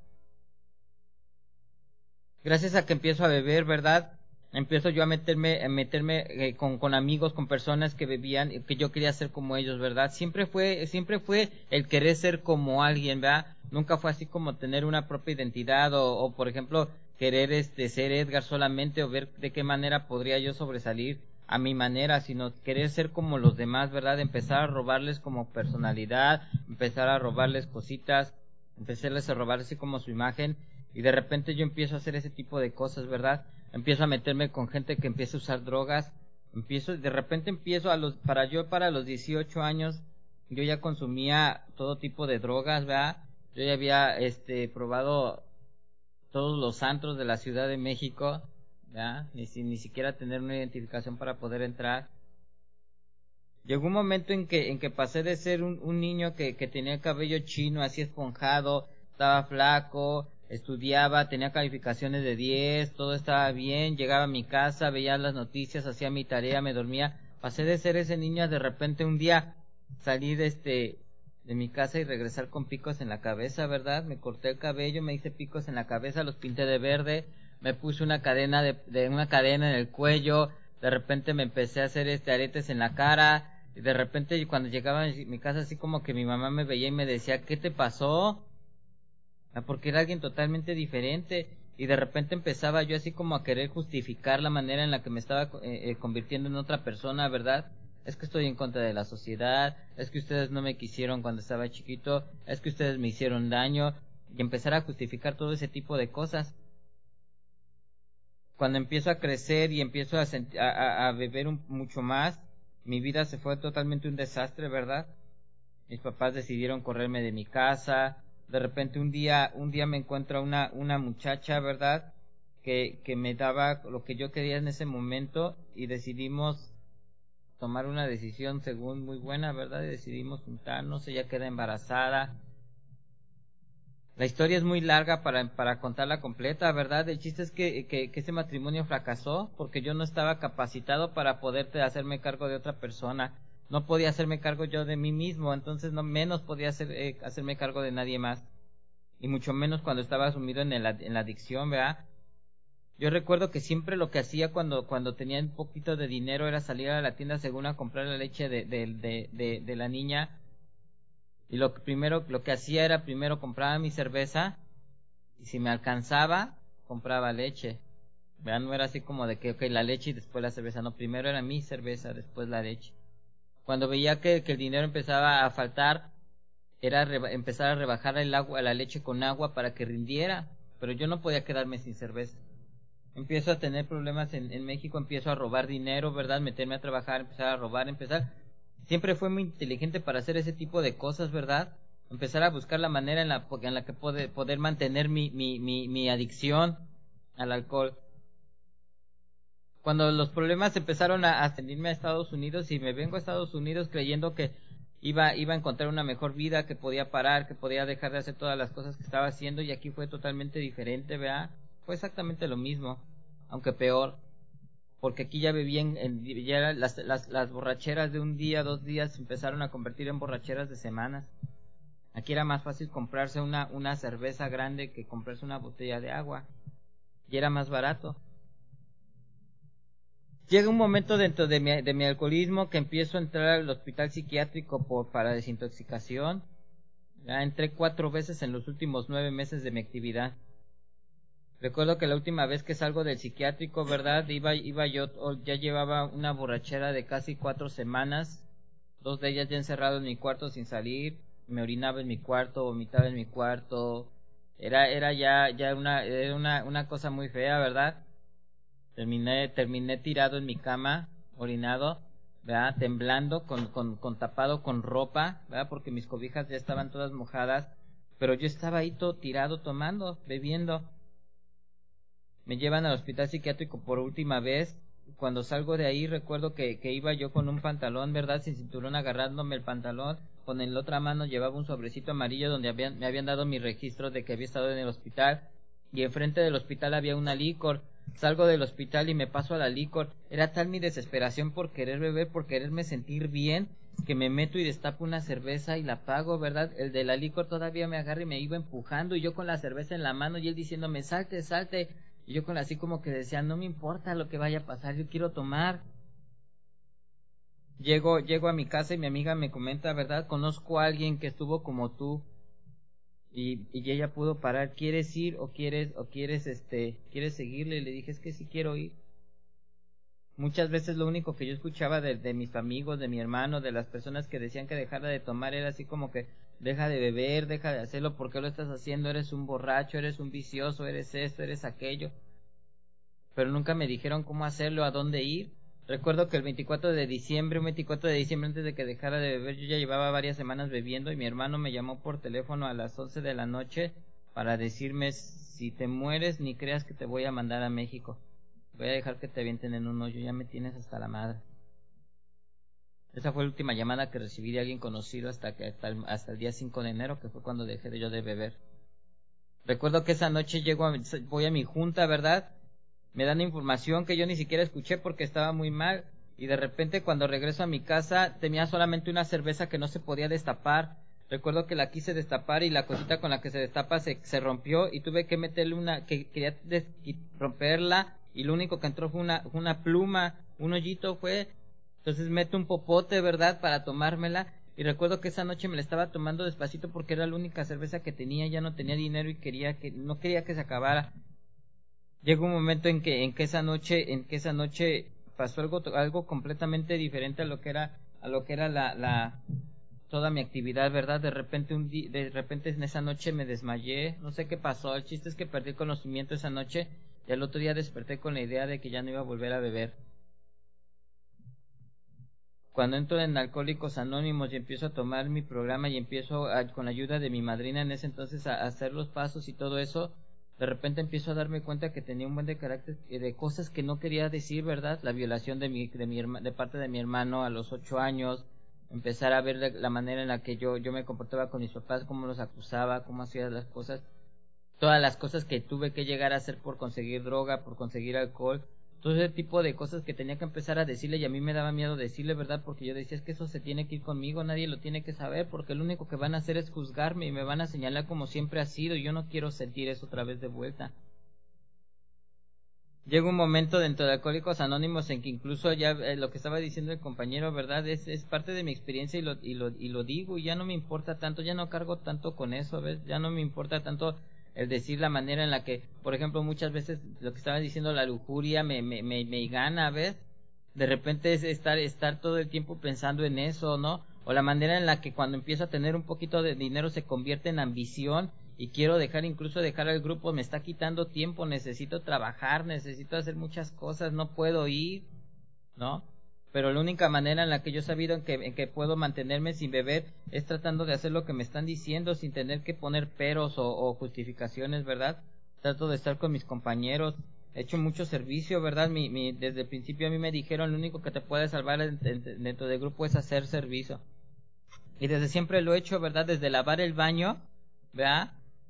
Gracias a que empiezo a beber, ¿verdad? Empiezo yo a meterme con amigos, con personas que bebían, que yo quería ser como ellos, ¿verdad? Siempre fue el querer ser como alguien, ¿verdad? Nunca fue así como tener una propia identidad o por ejemplo, querer ser Edgar solamente o ver de qué manera podría yo sobresalir a mi manera, sino querer ser como los demás, ¿verdad? Empezar a robarles como personalidad, empezar a robarles cositas, empezarles a robar así como su imagen y de repente yo empiezo a hacer ese tipo de cosas, ¿verdad? Empiezo a meterme con gente que empieza a usar drogas, de repente empiezo para los 18 años, yo ya consumía todo tipo de drogas, ¿verdad? Yo ya había, probado todos los antros de la Ciudad de México, ¿verdad? Ni siquiera tener una identificación para poder entrar. Llegó un momento en que pasé de ser un niño que tenía el cabello chino, así esponjado, estaba flaco, estudiaba, tenía calificaciones de 10, todo estaba bien, llegaba a mi casa, veía las noticias, hacía mi tarea, me dormía. Pasé de ser ese niño a de repente un día salir de mi casa y regresar con picos en la cabeza, ¿verdad? Me corté el cabello, me hice picos en la cabeza, los pinté de verde, me puse una cadena una cadena en el cuello, de repente me empecé a hacer aretes en la cara. Y de repente cuando llegaba a mi casa así como que mi mamá me veía y me decía, ¿qué te pasó? Porque era alguien totalmente diferente. Y de repente empezaba yo así como a querer justificar la manera en la que me estaba convirtiendo en otra persona, ¿verdad? Es que estoy en contra de la sociedad, es que ustedes no me quisieron cuando estaba chiquito, es que ustedes me hicieron daño. Y empezar a justificar todo ese tipo de cosas. Cuando empiezo a crecer y empiezo a beber mucho más, mi vida se fue totalmente un desastre, ¿verdad? Mis papás decidieron correrme de mi casa. De repente un día me encuentro una muchacha, ¿verdad? Que me daba lo que yo quería en ese momento y decidimos tomar una decisión según muy buena, ¿verdad? Y decidimos juntarnos, ella queda embarazada. La historia es muy larga para contarla completa, ¿verdad? El chiste es que ese matrimonio fracasó porque yo no estaba capacitado para poder hacerme cargo de otra persona. No podía hacerme cargo yo de mí mismo, entonces no menos podía hacerme cargo de nadie más. Y mucho menos cuando estaba sumido en la adicción, ¿verdad? Yo recuerdo que siempre lo que hacía cuando tenía un poquito de dinero era salir a la tienda según a comprar la leche de la niña. Y lo que hacía era primero compraba mi cerveza y si me alcanzaba compraba leche. ¿Verdad? No era así como de que okay, la leche y después la cerveza, no, primero era mi cerveza, después la leche. Cuando veía que el dinero empezaba a faltar, era empezar a rebajar la leche con agua para que rindiera, pero yo no podía quedarme sin cerveza. Empiezo a tener problemas en México, empiezo a robar dinero, ¿verdad? Meterme a trabajar, empezar a robar, Siempre fue muy inteligente para hacer ese tipo de cosas, ¿verdad? Empezar a buscar la manera en la que poder mantener mi adicción al alcohol. Cuando los problemas empezaron a venirme a Estados Unidos y me vengo a Estados Unidos creyendo que iba a encontrar una mejor vida, que podía parar, que podía dejar de hacer todas las cosas que estaba haciendo y aquí fue totalmente diferente, ¿verdad? Fue exactamente lo mismo, aunque peor. porque aquí ya bebían, ya las borracheras de un día, 2 días se empezaron a convertir en borracheras de semanas. Aquí era más fácil comprarse una cerveza grande que comprarse una botella de agua, y era más barato. Llega un momento dentro de mi alcoholismo que empiezo a entrar al hospital psiquiátrico para desintoxicación. Ya entré 4 veces en los últimos 9 meses de mi actividad. Recuerdo que la última vez que salgo del psiquiátrico, ¿verdad? Iba yo, ya llevaba una borrachera de casi 4 semanas, 2 de ellas ya encerrado en mi cuarto sin salir, me orinaba en mi cuarto, vomitaba en mi cuarto, era ya una cosa muy fea, ¿verdad? Terminé tirado en mi cama, orinado, ¿verdad? Temblando, con tapado con ropa, ¿verdad? Porque mis cobijas ya estaban todas mojadas, pero yo estaba ahí todo tirado, tomando, bebiendo. Me llevan al hospital psiquiátrico por última vez. Cuando salgo de ahí recuerdo que iba yo con un pantalón, ¿verdad? Sin cinturón, agarrándome el pantalón. Con la otra mano llevaba un sobrecito amarillo donde me habían dado mi registro de que había estado en el hospital. Y enfrente del hospital había una licor. Salgo del hospital y me paso a la licor. Era tal mi desesperación por querer beber, por quererme sentir bien, que me meto y destapo una cerveza y la pago, ¿verdad? El de la licor todavía me agarra y me iba empujando, y yo con la cerveza en la mano y él diciéndome, salte, salte. Y yo con así como que decía, no me importa lo que vaya a pasar, yo quiero tomar. Llego a mi casa y mi amiga me comenta, ¿verdad? Conozco a alguien que estuvo como tú y ella pudo parar. ¿Quieres ir o quieres seguirle? Y le dije, es que sí quiero ir. Muchas veces lo único que yo escuchaba de mis amigos, de mi hermano, de las personas que decían que dejara de tomar era así como que deja de beber, deja de hacerlo, ¿por qué lo estás haciendo? Eres un borracho, eres un vicioso, eres esto, eres aquello. Pero nunca me dijeron cómo hacerlo, a dónde ir. Recuerdo que un 24 de diciembre antes de que dejara de beber, yo ya llevaba varias semanas bebiendo y mi hermano me llamó por teléfono a las 11 de la noche para decirme, si te mueres ni creas que te voy a mandar a México. Voy a dejar que te avienten en un hoyo, ya me tienes hasta la madre. Esa fue la última llamada que recibí de alguien conocido hasta el día 5 de enero, que fue cuando dejé yo de beber. Recuerdo que esa noche voy a mi junta, ¿verdad? Me dan información que yo ni siquiera escuché porque estaba muy mal, y de repente cuando regreso a mi casa tenía solamente una cerveza que no se podía destapar. Recuerdo que la quise destapar y la cosita con la que se destapa se rompió y tuve que meterle quería romperla, y lo único que entró fue una pluma, un hoyito fue. Entonces meto un popote, ¿verdad?, para tomármela, y recuerdo que esa noche me la estaba tomando despacito porque era la única cerveza que tenía, ya no tenía dinero y no quería que se acabara. Llegó un momento en que esa noche pasó algo completamente diferente a lo que era toda mi actividad, ¿verdad? De repente en esa noche me desmayé, no sé qué pasó, el chiste es que perdí el conocimiento esa noche y al otro día desperté con la idea de que ya no iba a volver a beber. Cuando entro en Alcohólicos Anónimos y empiezo a tomar mi programa y empiezo con la ayuda de mi madrina en ese entonces a hacer los pasos y todo eso, de repente empiezo a darme cuenta que tenía un buen de carácter, de cosas que no quería decir, ¿verdad? La violación de parte de mi hermano a los 8 años, empezar a ver la manera en la que yo me comportaba con mis papás, cómo los acusaba, cómo hacía las cosas, todas las cosas que tuve que llegar a hacer por conseguir droga, por conseguir alcohol, todo ese tipo de cosas que tenía que empezar a decirle, y a mí me daba miedo decirle, ¿verdad? Porque yo decía, es que eso se tiene que ir conmigo, nadie lo tiene que saber, porque lo único que van a hacer es juzgarme y me van a señalar como siempre ha sido, y yo no quiero sentir eso otra vez de vuelta. Llega un momento dentro de Alcohólicos Anónimos en que incluso ya lo que estaba diciendo el compañero, ¿verdad? Es parte de mi experiencia y lo digo, y ya no me importa tanto, ya no cargo tanto con eso, ¿ves? Ya no me importa tanto el decir la manera en la que, por ejemplo, muchas veces lo que estaba diciendo, la lujuria me gana, ¿ves? De repente es estar todo el tiempo pensando en eso, ¿no? O la manera en la que cuando empiezo a tener un poquito de dinero se convierte en ambición y quiero incluso dejar al grupo, me está quitando tiempo, necesito trabajar, necesito hacer muchas cosas, no puedo ir, ¿no? Pero la única manera en la que yo he sabido en que puedo mantenerme sin beber es tratando de hacer lo que me están diciendo sin tener que poner peros o justificaciones, ¿verdad? Trato de estar con mis compañeros, he hecho mucho servicio, ¿verdad? Desde el principio a mí me dijeron, lo único que te puede salvar dentro del grupo es hacer servicio. Y desde siempre lo he hecho, ¿verdad? Desde lavar el baño, ¿verdad?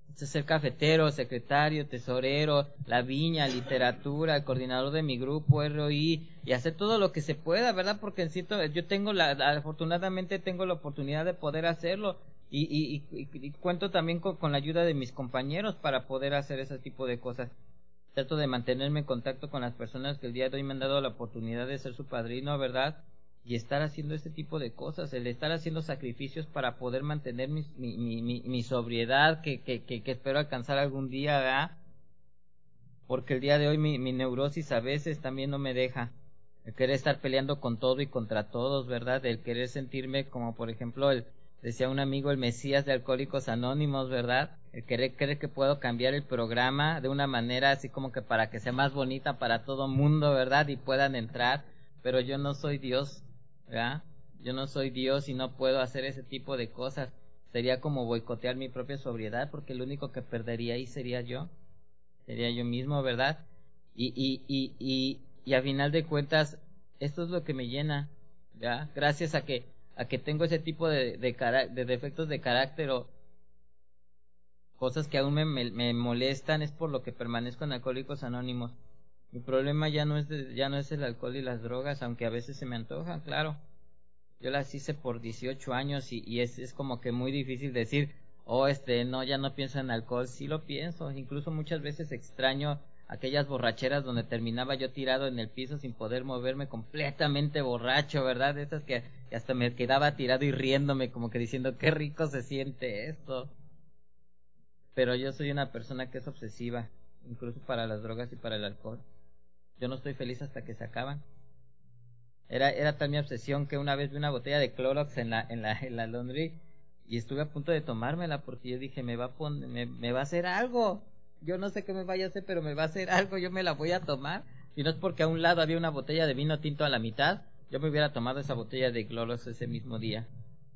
ser cafetero, secretario, tesorero, la viña, literatura, el coordinador de mi grupo, ROI, y hacer todo lo que se pueda, ¿verdad? Porque yo tengo afortunadamente tengo la oportunidad de poder hacerlo, y cuento también con la ayuda de mis compañeros para poder hacer ese tipo de cosas. Trato de mantenerme en contacto con las personas que el día de hoy me han dado la oportunidad de ser su padrino, ¿verdad? Y estar haciendo este tipo de cosas, el estar haciendo sacrificios para poder mantener mi sobriedad que espero alcanzar algún día, ¿verdad? Porque el día de hoy mi neurosis a veces también no me deja. El querer estar peleando con todo y contra todos, ¿verdad? El querer sentirme como, por ejemplo, decía un amigo, el Mesías de Alcohólicos Anónimos, ¿verdad? El querer creer que puedo cambiar el programa de una manera así como que para que sea más bonita para todo mundo, ¿verdad? Y puedan entrar, pero yo no soy Dios, ¿verdad? Yo no soy Dios y no puedo hacer ese tipo de cosas. Sería como boicotear mi propia sobriedad, porque el único que perdería ahí sería yo mismo, ¿verdad? Y a final de cuentas, esto es lo que me llena, ¿ya? Gracias a que tengo ese tipo de defectos de carácter o cosas que aún me molestan, es por lo que permanezco en Alcohólicos Anónimos. Mi problema ya no es el alcohol y las drogas, aunque a veces se me antojan, claro. Yo las hice por 18 años y es como que muy difícil decir, no, ya no pienso en alcohol. Sí lo pienso, incluso muchas veces extraño aquellas borracheras donde terminaba yo tirado en el piso sin poder moverme, completamente borracho, ¿verdad? Esas que hasta me quedaba tirado y riéndome, como que diciendo, qué rico se siente esto. Pero yo soy una persona que es obsesiva, incluso para las drogas y para el alcohol. Yo no estoy feliz hasta que se acaban. Era tal mi obsesión que una vez vi una botella de Clorox en la laundry y estuve a punto de tomármela porque yo dije, me va a hacer algo. Yo no sé qué me vaya a hacer, pero me va a hacer algo, yo me la voy a tomar. Y no es porque a un lado había una botella de vino tinto a la mitad, yo me hubiera tomado esa botella de Clorox ese mismo día.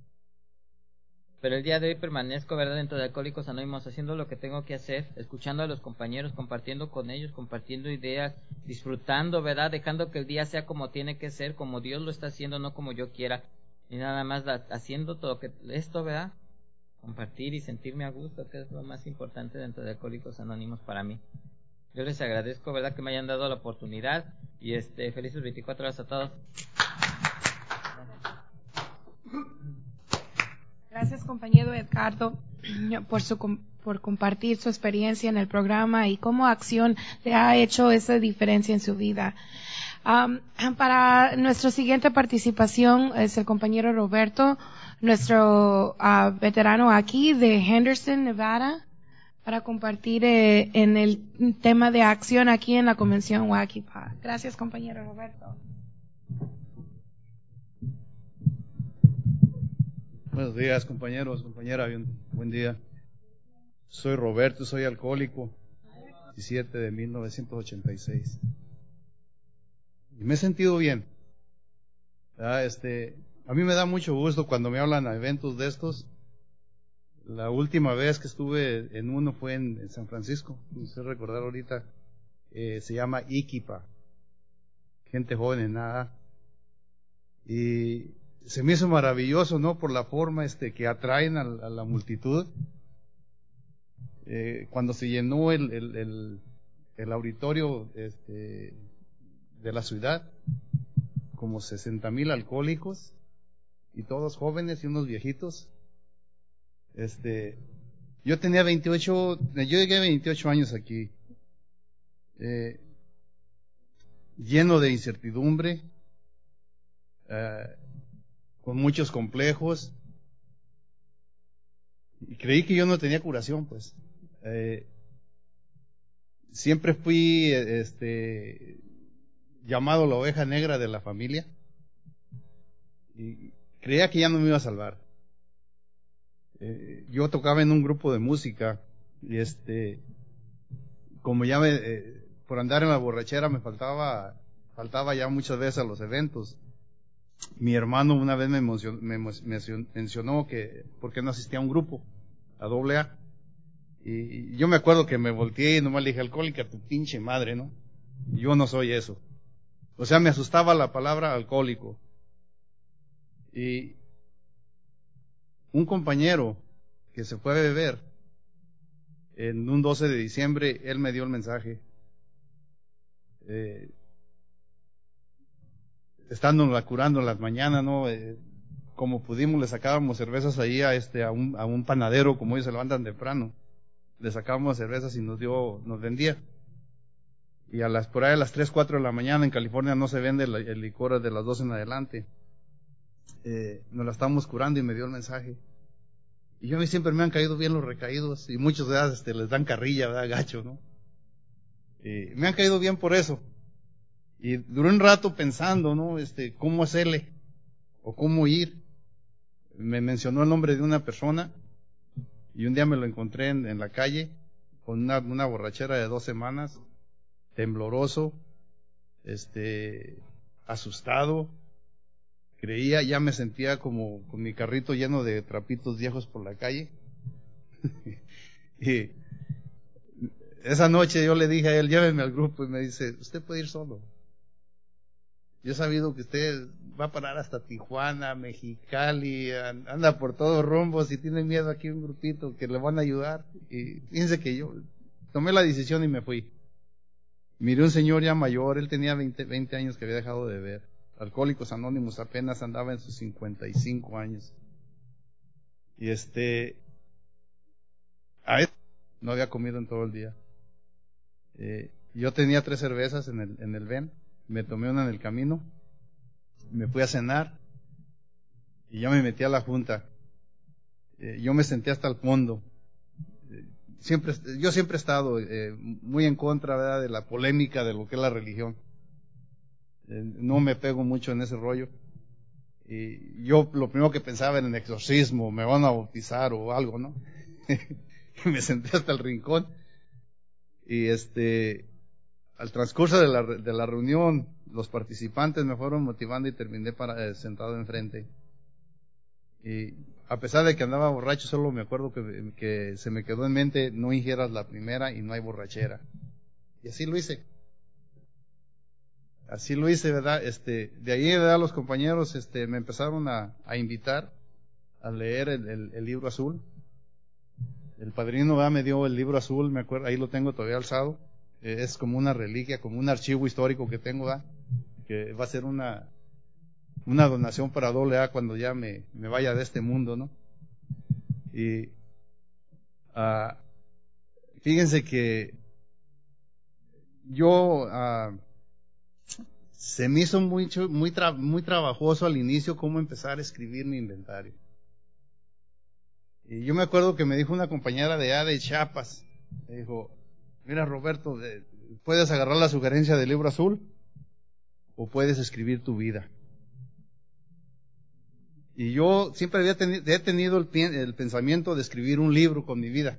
Pero el día de hoy permanezco, ¿verdad?, dentro de Alcohólicos Anónimos, haciendo lo que tengo que hacer, escuchando a los compañeros, compartiendo con ellos, compartiendo ideas, disfrutando, ¿verdad?, dejando que el día sea como tiene que ser, como Dios lo está haciendo, no como yo quiera, y nada más haciendo todo esto, ¿verdad?, compartir y sentirme a gusto, que es lo más importante dentro de Alcohólicos Anónimos para mí. Yo les agradezco, ¿verdad?, que me hayan dado la oportunidad, y felices 24 horas a todos. Gracias, compañero Edgardo, por compartir su experiencia en el programa y cómo acción le ha hecho esa diferencia en su vida. Para nuestra siguiente participación es el compañero Roberto, nuestro veterano aquí de Henderson, Nevada, para compartir en el tema de acción aquí en la convención WACIPA. Gracias, compañero Roberto. Buenos días, compañeros, compañera, buen día. Soy Roberto, soy alcohólico, 17 de 1986. Y me he sentido bien. A mí me da mucho gusto cuando me hablan a eventos de estos. La última vez que estuve en uno fue en San Francisco, no sé recordar ahorita, se llama IKIPA, gente joven en nada. Y se me hizo maravilloso, ¿no?, por la forma que atraen a la multitud. Cuando se llenó el auditorio de la ciudad, como 60,000 alcohólicos, y todos jóvenes y unos viejitos. Yo llegué a 28 años aquí, lleno de incertidumbre, con muchos complejos, y creí que yo no tenía curación, pues. Siempre fui llamado la oveja negra de la familia y creía que ya no me iba a salvar. Yo tocaba en un grupo de música y como ya por andar en la borrachera me faltaba ya muchas veces a los eventos. Mi hermano una vez me mencionó que por qué no asistía a un grupo, a AA. Y yo me acuerdo que me volteé y nomás le dije, alcohólica, tu pinche madre, ¿no? Yo no soy eso. O sea, me asustaba la palabra alcohólico. Y un compañero que se fue a beber en un 12 de diciembre, él me dio el mensaje. Estando curando en las mañanas, ¿no? Como pudimos, le sacábamos cervezas ahí a un panadero, como ellos se levantan temprano. Le sacábamos cervezas y nos vendía. Y por ahí a las 3, 4 de la mañana en California no se vende el licor de las 12 en adelante. Nos la estábamos curando y me dio el mensaje. Y a mí siempre me han caído bien los recaídos, y muchos de ellos les dan carrilla, ¿verdad? Gacho, ¿no? Me han caído bien por eso. Y duré un rato pensando, ¿no? Cómo hacerle, o cómo ir. Me mencionó el nombre de una persona, y un día me lo encontré en la calle, con una borrachera de 2 semanas, tembloroso, asustado. Creía, ya me sentía como con mi carrito lleno de trapitos viejos por la calle. Y esa noche yo le dije a él, lléveme al grupo, y me dice, usted puede ir solo. Yo he sabido que usted va a parar hasta Tijuana, Mexicali, anda por todos rumbos y tiene miedo aquí un grupito que le van a ayudar. Y fíjense que yo tomé la decisión y me fui. Miré un señor ya mayor, él tenía 20 años que había dejado de beber. Alcohólicos Anónimos, apenas andaba en sus 55 años. Y a él no había comido en todo el día. Yo tenía 3 cervezas en el ven, me tomé una en el camino, me fui a cenar y ya me metí a la junta. Yo me senté hasta el fondo. Yo siempre he estado muy en contra, ¿verdad?, de la polémica de lo que es la religión. No me pego mucho en ese rollo. Y yo lo primero que pensaba era en exorcismo, me van a bautizar o algo, ¿no? Y me senté hasta el rincón. Y al transcurso de la reunión, los participantes me fueron motivando y terminé sentado enfrente. Y a pesar de que andaba borracho, solo me acuerdo que se me quedó en mente, no ingieras la primera y no hay borrachera. Y así lo hice. Así lo hice, ¿verdad? De ahí, ¿verdad?, los compañeros, me empezaron a invitar a leer el libro azul. El padrino, ¿verdad?, me dio el libro azul, me acuerdo, ahí lo tengo todavía alzado. Es como una reliquia, como un archivo histórico que tengo, ¿verdad?, que va a ser una donación para AA cuando ya me vaya de este mundo, ¿no? Y fíjense que yo se me hizo muy trabajoso al inicio cómo empezar a escribir mi inventario. Y yo me acuerdo que me dijo una compañera de Chiapas, me dijo, mira, Roberto, puedes agarrar la sugerencia del libro azul o puedes escribir tu vida. Y yo siempre he tenido el pensamiento de escribir un libro con mi vida.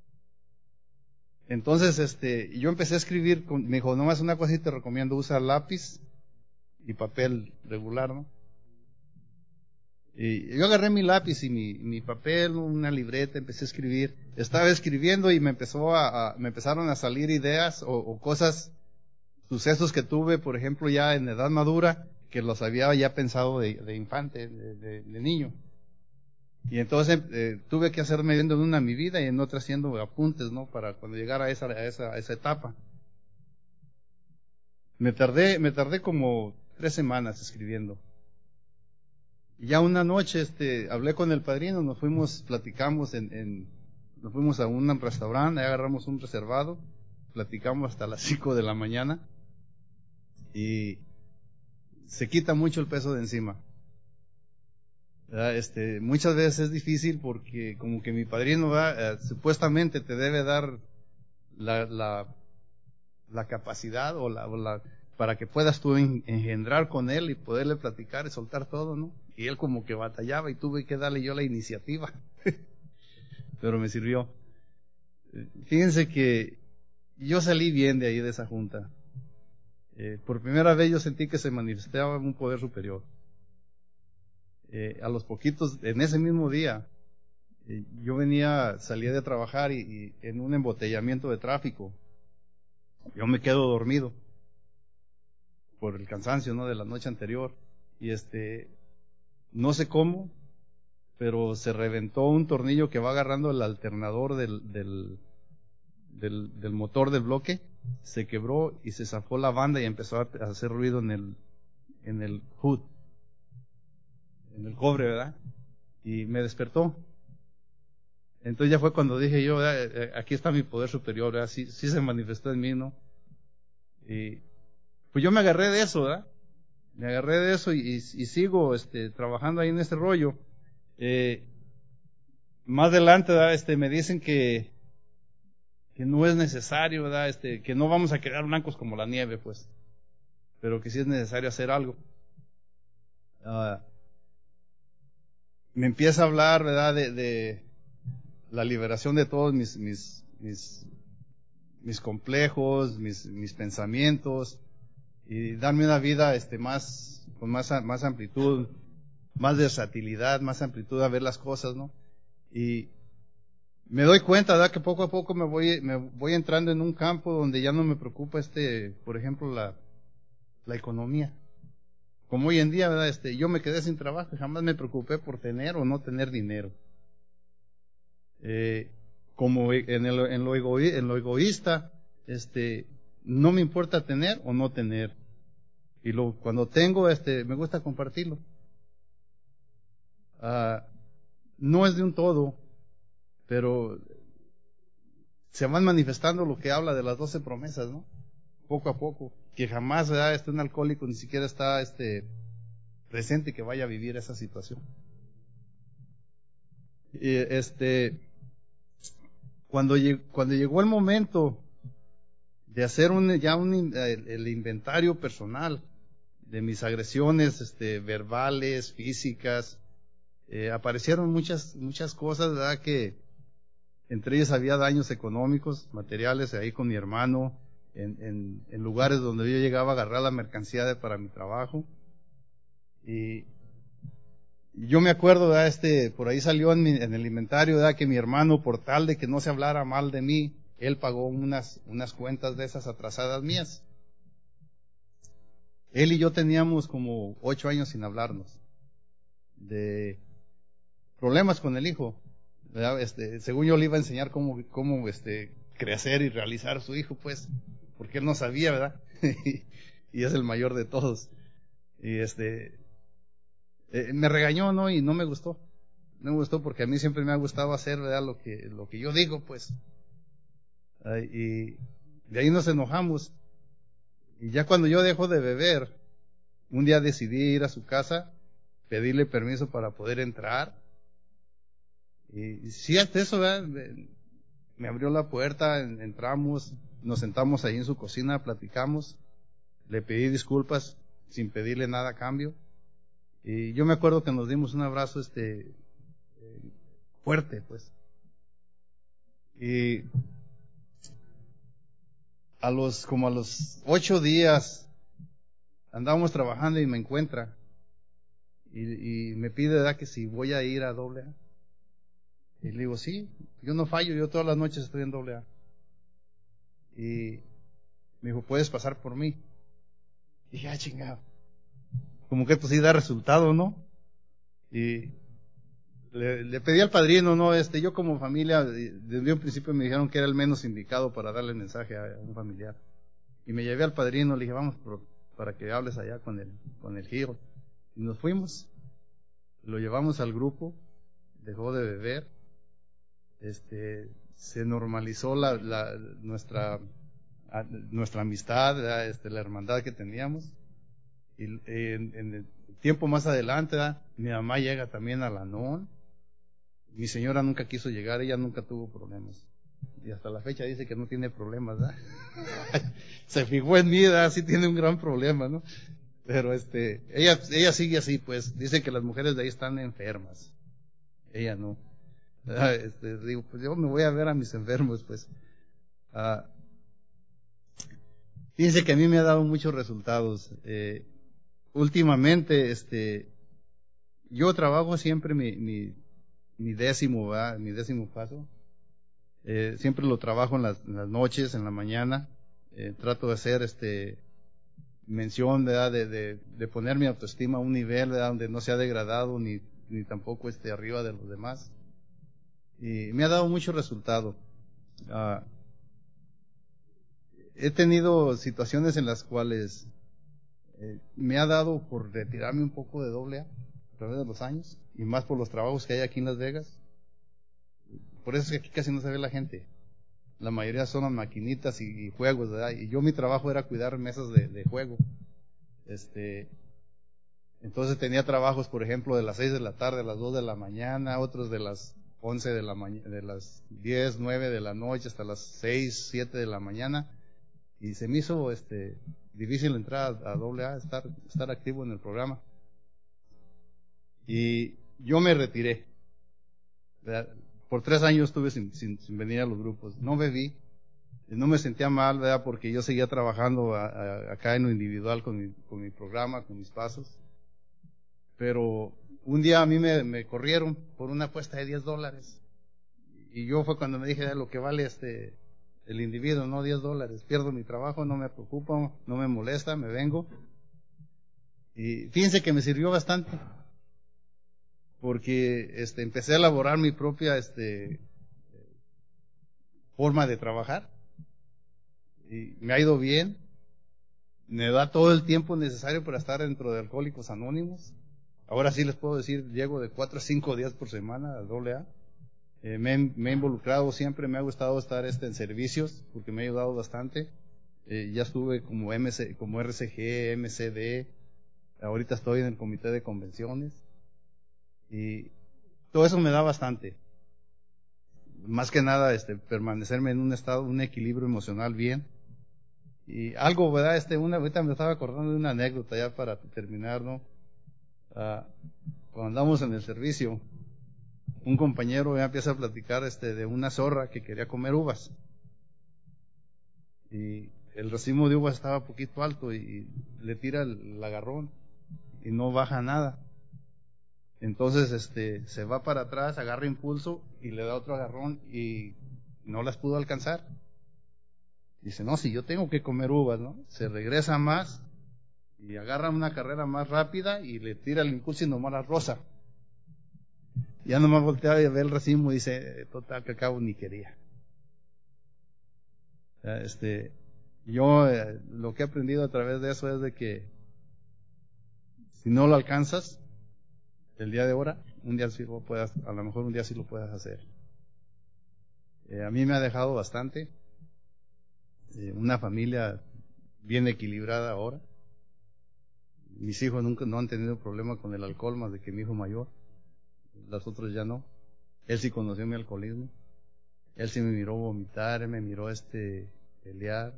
Entonces, yo empecé a escribir, me dijo, nomás una cosa y te recomiendo, usa lápiz y papel regular, ¿no? Y yo agarré mi lápiz y mi papel, una libreta, empecé a escribir. Estaba escribiendo y me empezaron a salir ideas o cosas, sucesos que tuve, por ejemplo, ya en edad madura, que los había ya pensado de infante, de niño. Y entonces tuve que hacerme viendo en una mi vida y en otra haciendo apuntes, ¿no?, para cuando llegara a esa etapa. Me tardé como 3 semanas escribiendo. Y ya una noche hablé con el padrino, platicamos nos fuimos a un restaurante, ahí agarramos un reservado, platicamos hasta las 5 de la mañana y se quita mucho el peso de encima. Muchas veces es difícil porque como que mi padrino supuestamente te debe dar la capacidad para que puedas tú engendrar con él y poderle platicar y soltar todo, ¿no? Y él como que batallaba y tuve que darle yo la iniciativa. Pero me sirvió. Fíjense que yo salí bien de ahí, de esa junta. Por primera vez yo sentí que se manifestaba un poder superior. A los poquitos, en ese mismo día, salía de trabajar y en un embotellamiento de tráfico, yo me quedo dormido por el cansancio, ¿no?, de la noche anterior. Y no sé cómo, pero se reventó un tornillo que va agarrando el alternador del motor del bloque, se quebró y se zafó la banda y empezó a hacer ruido en el hood, en el cobre, ¿verdad? Y me despertó. Entonces ya fue cuando dije yo, aquí está mi poder superior, ¿verdad? Sí se manifestó en mí, ¿no? Y pues yo me agarré de eso, ¿verdad? Me agarré de eso y sigo trabajando ahí en este rollo. Más adelante, ¿verdad? Me dicen que no es necesario, ¿verdad? Que no vamos a quedar blancos como la nieve, pues, pero que sí es necesario hacer algo. Me empieza a hablar, ¿verdad? De la liberación de todos mis complejos, mis pensamientos, y darme una vida con más amplitud, más versatilidad, más amplitud a ver las cosas, ¿no? Y me doy cuenta, ¿verdad? Que poco a poco me voy entrando en un campo donde ya no me preocupa por ejemplo, la economía. Como hoy en día, ¿verdad? Yo me quedé sin trabajo y jamás me preocupé por tener o no tener dinero. Como en lo egoísta, no me importa tener o no tener. Y cuando tengo, me gusta compartirlo. No es de un todo, pero se van manifestando lo que habla de las 12 promesas, ¿no? Poco a poco. Que jamás, ¿verdad? Un alcohólico ni siquiera está, presente que vaya a vivir esa situación. Y cuando llegó el momento de hacer el inventario personal de mis agresiones, verbales, físicas, aparecieron muchas cosas, ¿verdad? Que entre ellas había daños económicos, materiales, ahí con mi hermano, en lugares donde yo llegaba a agarrar la mercancía para mi trabajo. Y yo me acuerdo, ¿verdad? Por ahí salió en el inventario, ¿verdad? Que mi hermano, por tal de que no se hablara mal de mí, él pagó unas cuentas de esas atrasadas mías. Él y yo teníamos como 8 años sin hablarnos. De problemas con el hijo, ¿verdad? Según yo le iba a enseñar cómo crecer y realizar a su hijo, pues, porque él no sabía, ¿verdad? Y es el mayor de todos. Y me regañó, ¿no? Y no me gustó. No me gustó porque a mí siempre me ha gustado hacer, ¿verdad? Lo que yo digo, pues. Y de ahí nos enojamos. Y ya cuando yo dejo de beber, un día decidí ir a su casa, pedirle permiso para poder entrar. Y sí, hasta eso, ¿verdad? Me abrió la puerta, entramos, nos sentamos ahí en su cocina, platicamos. Le pedí disculpas sin pedirle nada a cambio. Y yo me acuerdo que nos dimos un abrazo fuerte, pues. Y como a los 8 días andábamos trabajando y me encuentra y me pide, ¿verdad? Que si voy a ir a AA. Y le digo, sí, yo no fallo, yo todas las noches estoy en AA. Y me dijo, ¿puedes pasar por mí? Y dije, chingado. Como que pues sí da resultado, ¿no? Y le pedí al padrino, ¿no? Yo como familia, desde un principio me dijeron que era el menos indicado para darle mensaje a un familiar. Y me llevé al padrino, le dije, vamos para que hables allá con el giro. Y nos fuimos. Lo llevamos al grupo, dejó de beber. Se normalizó nuestra amistad, la hermandad que teníamos. Y en el tiempo más adelante, mi mamá llega también a la NON. Mi señora nunca quiso llegar, ella nunca tuvo problemas. Y hasta la fecha dice que no tiene problemas, ¿verdad? Se fijó en mí, ¿verdad? Sí tiene un gran problema, ¿no? Pero ella sigue así, pues. Dice que las mujeres de ahí están enfermas. Ella no. Digo, pues yo me voy a ver a mis enfermos, pues. Fíjense que a mí me ha dado muchos resultados. Últimamente, yo trabajo siempre mi décimo, ¿verdad? Mi 10º paso. Siempre lo trabajo en las noches, en la mañana. Trato de hacer mención, ¿verdad? De poner mi autoestima a un nivel, ¿verdad? Donde no sea degradado ni tampoco arriba de los demás. Y me ha dado mucho resultado. he tenido situaciones en las cuales me ha dado por retirarme un poco de AA a través de los años, y más por los trabajos que hay aquí en Las Vegas. Por eso es que aquí casi no se ve la gente. La mayoría son las maquinitas y juegos, ¿verdad? Y yo mi trabajo era cuidar mesas de juego. Entonces tenía trabajos, por ejemplo, de las 6 de la tarde a las 2 de la mañana, otros de las 11 de la mañana, de las 10, 9 de la noche hasta las 6, 7 de la mañana. Y se me hizo difícil entrar a AA, estar activo en el programa. Y yo me retiré, ¿verdad? Por 3 años estuve sin venir a los grupos. No bebí, no me sentía mal, ¿verdad? Porque yo seguía trabajando acá en lo individual con mi programa, con mis pasos. Pero un día a mí me corrieron por una apuesta de $10. Y yo fue cuando me dije, lo que vale el individuo, no $10. Pierdo mi trabajo, no me preocupa, no me molesta, me vengo. Y fíjense que me sirvió bastante. Porque empecé a elaborar mi propia forma de trabajar. Y me ha ido bien. Me da todo el tiempo necesario para estar dentro de Alcohólicos Anónimos. Ahora sí les puedo decir, llego de 4 a 5 días por semana a AA. Me he involucrado siempre, me ha gustado estar en servicios, porque me ha ayudado bastante. Ya estuve como RCG, MCD, ahorita estoy en el comité de convenciones. Y todo eso me da bastante. Más que nada, permanecerme en un estado, un equilibrio emocional bien. Y algo, ¿verdad? Ahorita me estaba acordando de una anécdota ya para terminar, ¿no? Cuando andamos en el servicio, un compañero ya empieza a platicar de una zorra que quería comer uvas. Y el racimo de uvas estaba un poquito alto y le tira el agarrón y no baja nada. Entonces se va para atrás, agarra impulso y le da otro agarrón y no las pudo alcanzar. Dice, no, si yo tengo que comer uvas, ¿no? Se regresa más y agarra una carrera más rápida y le tira el impulso y nomás la roza. Ya nomás voltea y ve el racimo y dice, total que acabo ni quería. Yo lo que he aprendido a través de eso es de que si no lo alcanzas el día de ahora, un día sí lo puedas, a lo mejor un día sí lo puedas hacer. A mí me ha dejado bastante. Una familia bien equilibrada ahora. Mis hijos nunca no han tenido problema con el alcohol más de que mi hijo mayor. Los otros ya no. Él sí conoció mi alcoholismo. Él sí me miró vomitar, me miró pelear.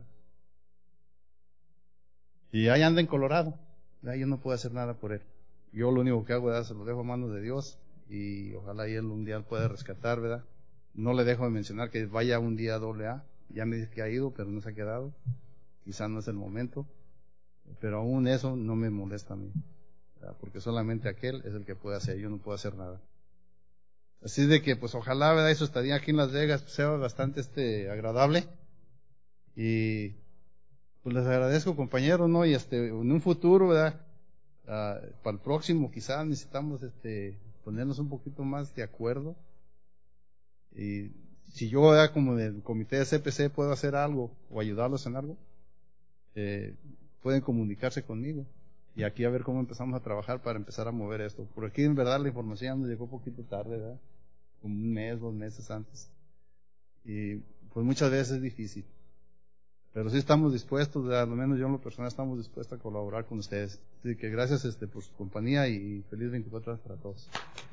Y ahí anda en Colorado. Ahí yo no puedo hacer nada por él. Yo lo único que hago, ¿verdad? Se lo dejo a manos de Dios y ojalá y él un día pueda rescatar, ¿verdad? No le dejo de mencionar que vaya un día a AA. Ya me dice que ha ido, pero no se ha quedado. Quizá no es el momento. Pero aún eso no me molesta a mí. ¿Verdad? Porque solamente aquel es el que puede hacer. Yo no puedo hacer nada. Así de que, pues ojalá, ¿verdad? Eso estadía aquí en Las Vegas sea bastante agradable. Y pues les agradezco, compañeros, ¿no? Y en un futuro, ¿verdad? Para el próximo quizás necesitamos ponernos un poquito más de acuerdo. Y si yo, ¿verdad? Como del comité de CPC puedo hacer algo o ayudarlos en algo, pueden comunicarse conmigo. Y aquí a ver cómo empezamos a trabajar para empezar a mover esto. Por aquí en verdad la información nos llegó un poquito tarde, ¿verdad? Como 1 mes, 2 meses antes. Y pues muchas veces es difícil. Pero sí estamos dispuestos, al menos yo en lo personal estamos dispuestos a colaborar con ustedes. Así que gracias por su compañía y feliz 24 horas para todos.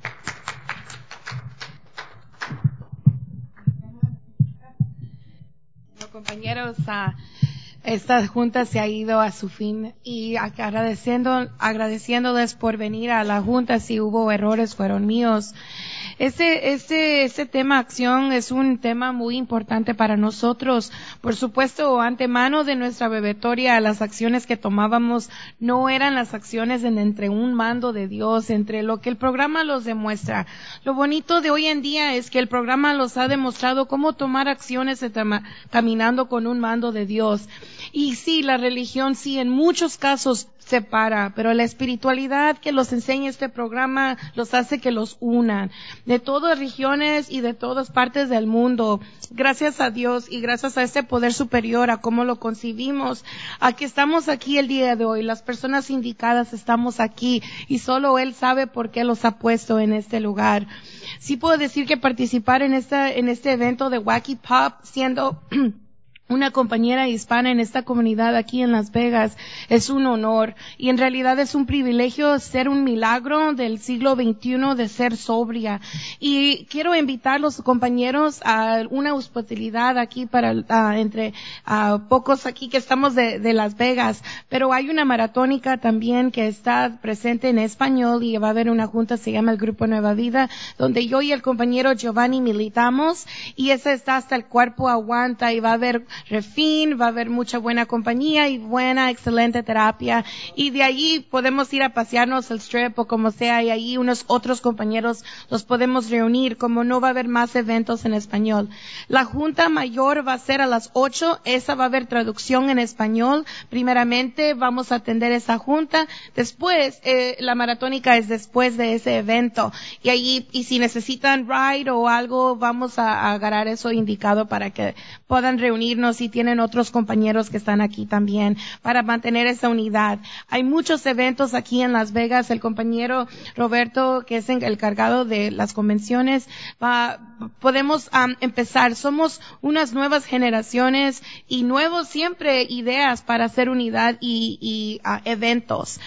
Bueno, compañeros, esta junta se ha ido a su fin y agradeciéndoles por venir a la junta. Si hubo errores, fueron míos. Este tema acción es un tema muy importante para nosotros. Por supuesto, antemano de nuestra bebetoria, las acciones que tomábamos no eran las acciones entre un mando de Dios, entre lo que el programa los demuestra. Lo bonito de hoy en día es que el programa los ha demostrado cómo tomar acciones caminando con un mando de Dios. Y sí, la religión sí, en muchos casos separa, pero la espiritualidad que los enseña este programa los hace que los unan de todas regiones y de todas partes del mundo. Gracias a Dios y gracias a este poder superior, a cómo lo concibimos, a que estamos aquí el día de hoy. Las personas indicadas estamos aquí y solo Él sabe por qué los ha puesto en este lugar. Sí puedo decir que participar en este evento de Wacky Pop, siendo una compañera hispana en esta comunidad aquí en Las Vegas, es un honor y en realidad es un privilegio ser un milagro del siglo XXI de ser sobria. Y quiero invitar a los compañeros a una hospitalidad aquí para entre pocos aquí que estamos de Las Vegas, pero hay una maratónica también que está presente en español y va a haber una junta, se llama el Grupo Nueva Vida, donde yo y el compañero Giovanni militamos y esa está hasta el cuerpo aguanta y va a haber refín, va a haber mucha buena compañía y buena, excelente terapia. Y de allí podemos ir a pasearnos el strip o como sea y ahí unos otros compañeros los podemos reunir como no va a haber más eventos en español. La junta mayor va a ser a las 8, esa va a haber traducción en español. Primeramente vamos a atender esa junta. Después, la maratónica es después de ese evento. Y allí, y si necesitan ride o algo, vamos a agarrar eso indicado para que puedan reunirnos y tienen otros compañeros que están aquí también para mantener esa unidad. Hay muchos eventos aquí en Las Vegas. El compañero Roberto, que es el encargado de las convenciones, podemos empezar. Somos unas nuevas generaciones y nuevos siempre ideas para hacer unidad y eventos.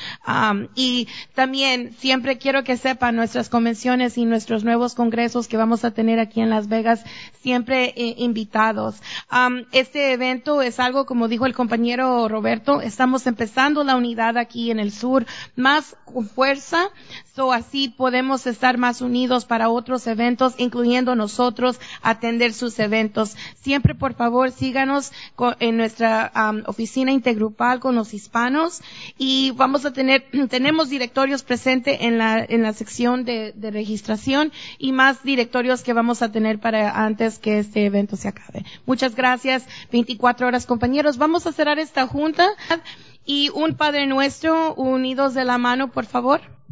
Y también siempre quiero que sepan nuestras convenciones y nuestros nuevos congresos que vamos a tener aquí en Las Vegas, siempre invitados. Este evento es algo, como dijo el compañero Roberto, estamos empezando la unidad aquí en el sur más con fuerza, así podemos estar más unidos para otros eventos, incluyendo nosotros, atender sus eventos. Siempre, por favor, síganos en nuestra oficina intergrupal con los hispanos y vamos a tenemos directorios presentes en la sección de registración y más directorios que vamos a tener para antes que este evento se acabe. Muchas gracias. 24 horas, compañeros. Vamos a cerrar esta junta y un Padre Nuestro unidos de la mano, por favor.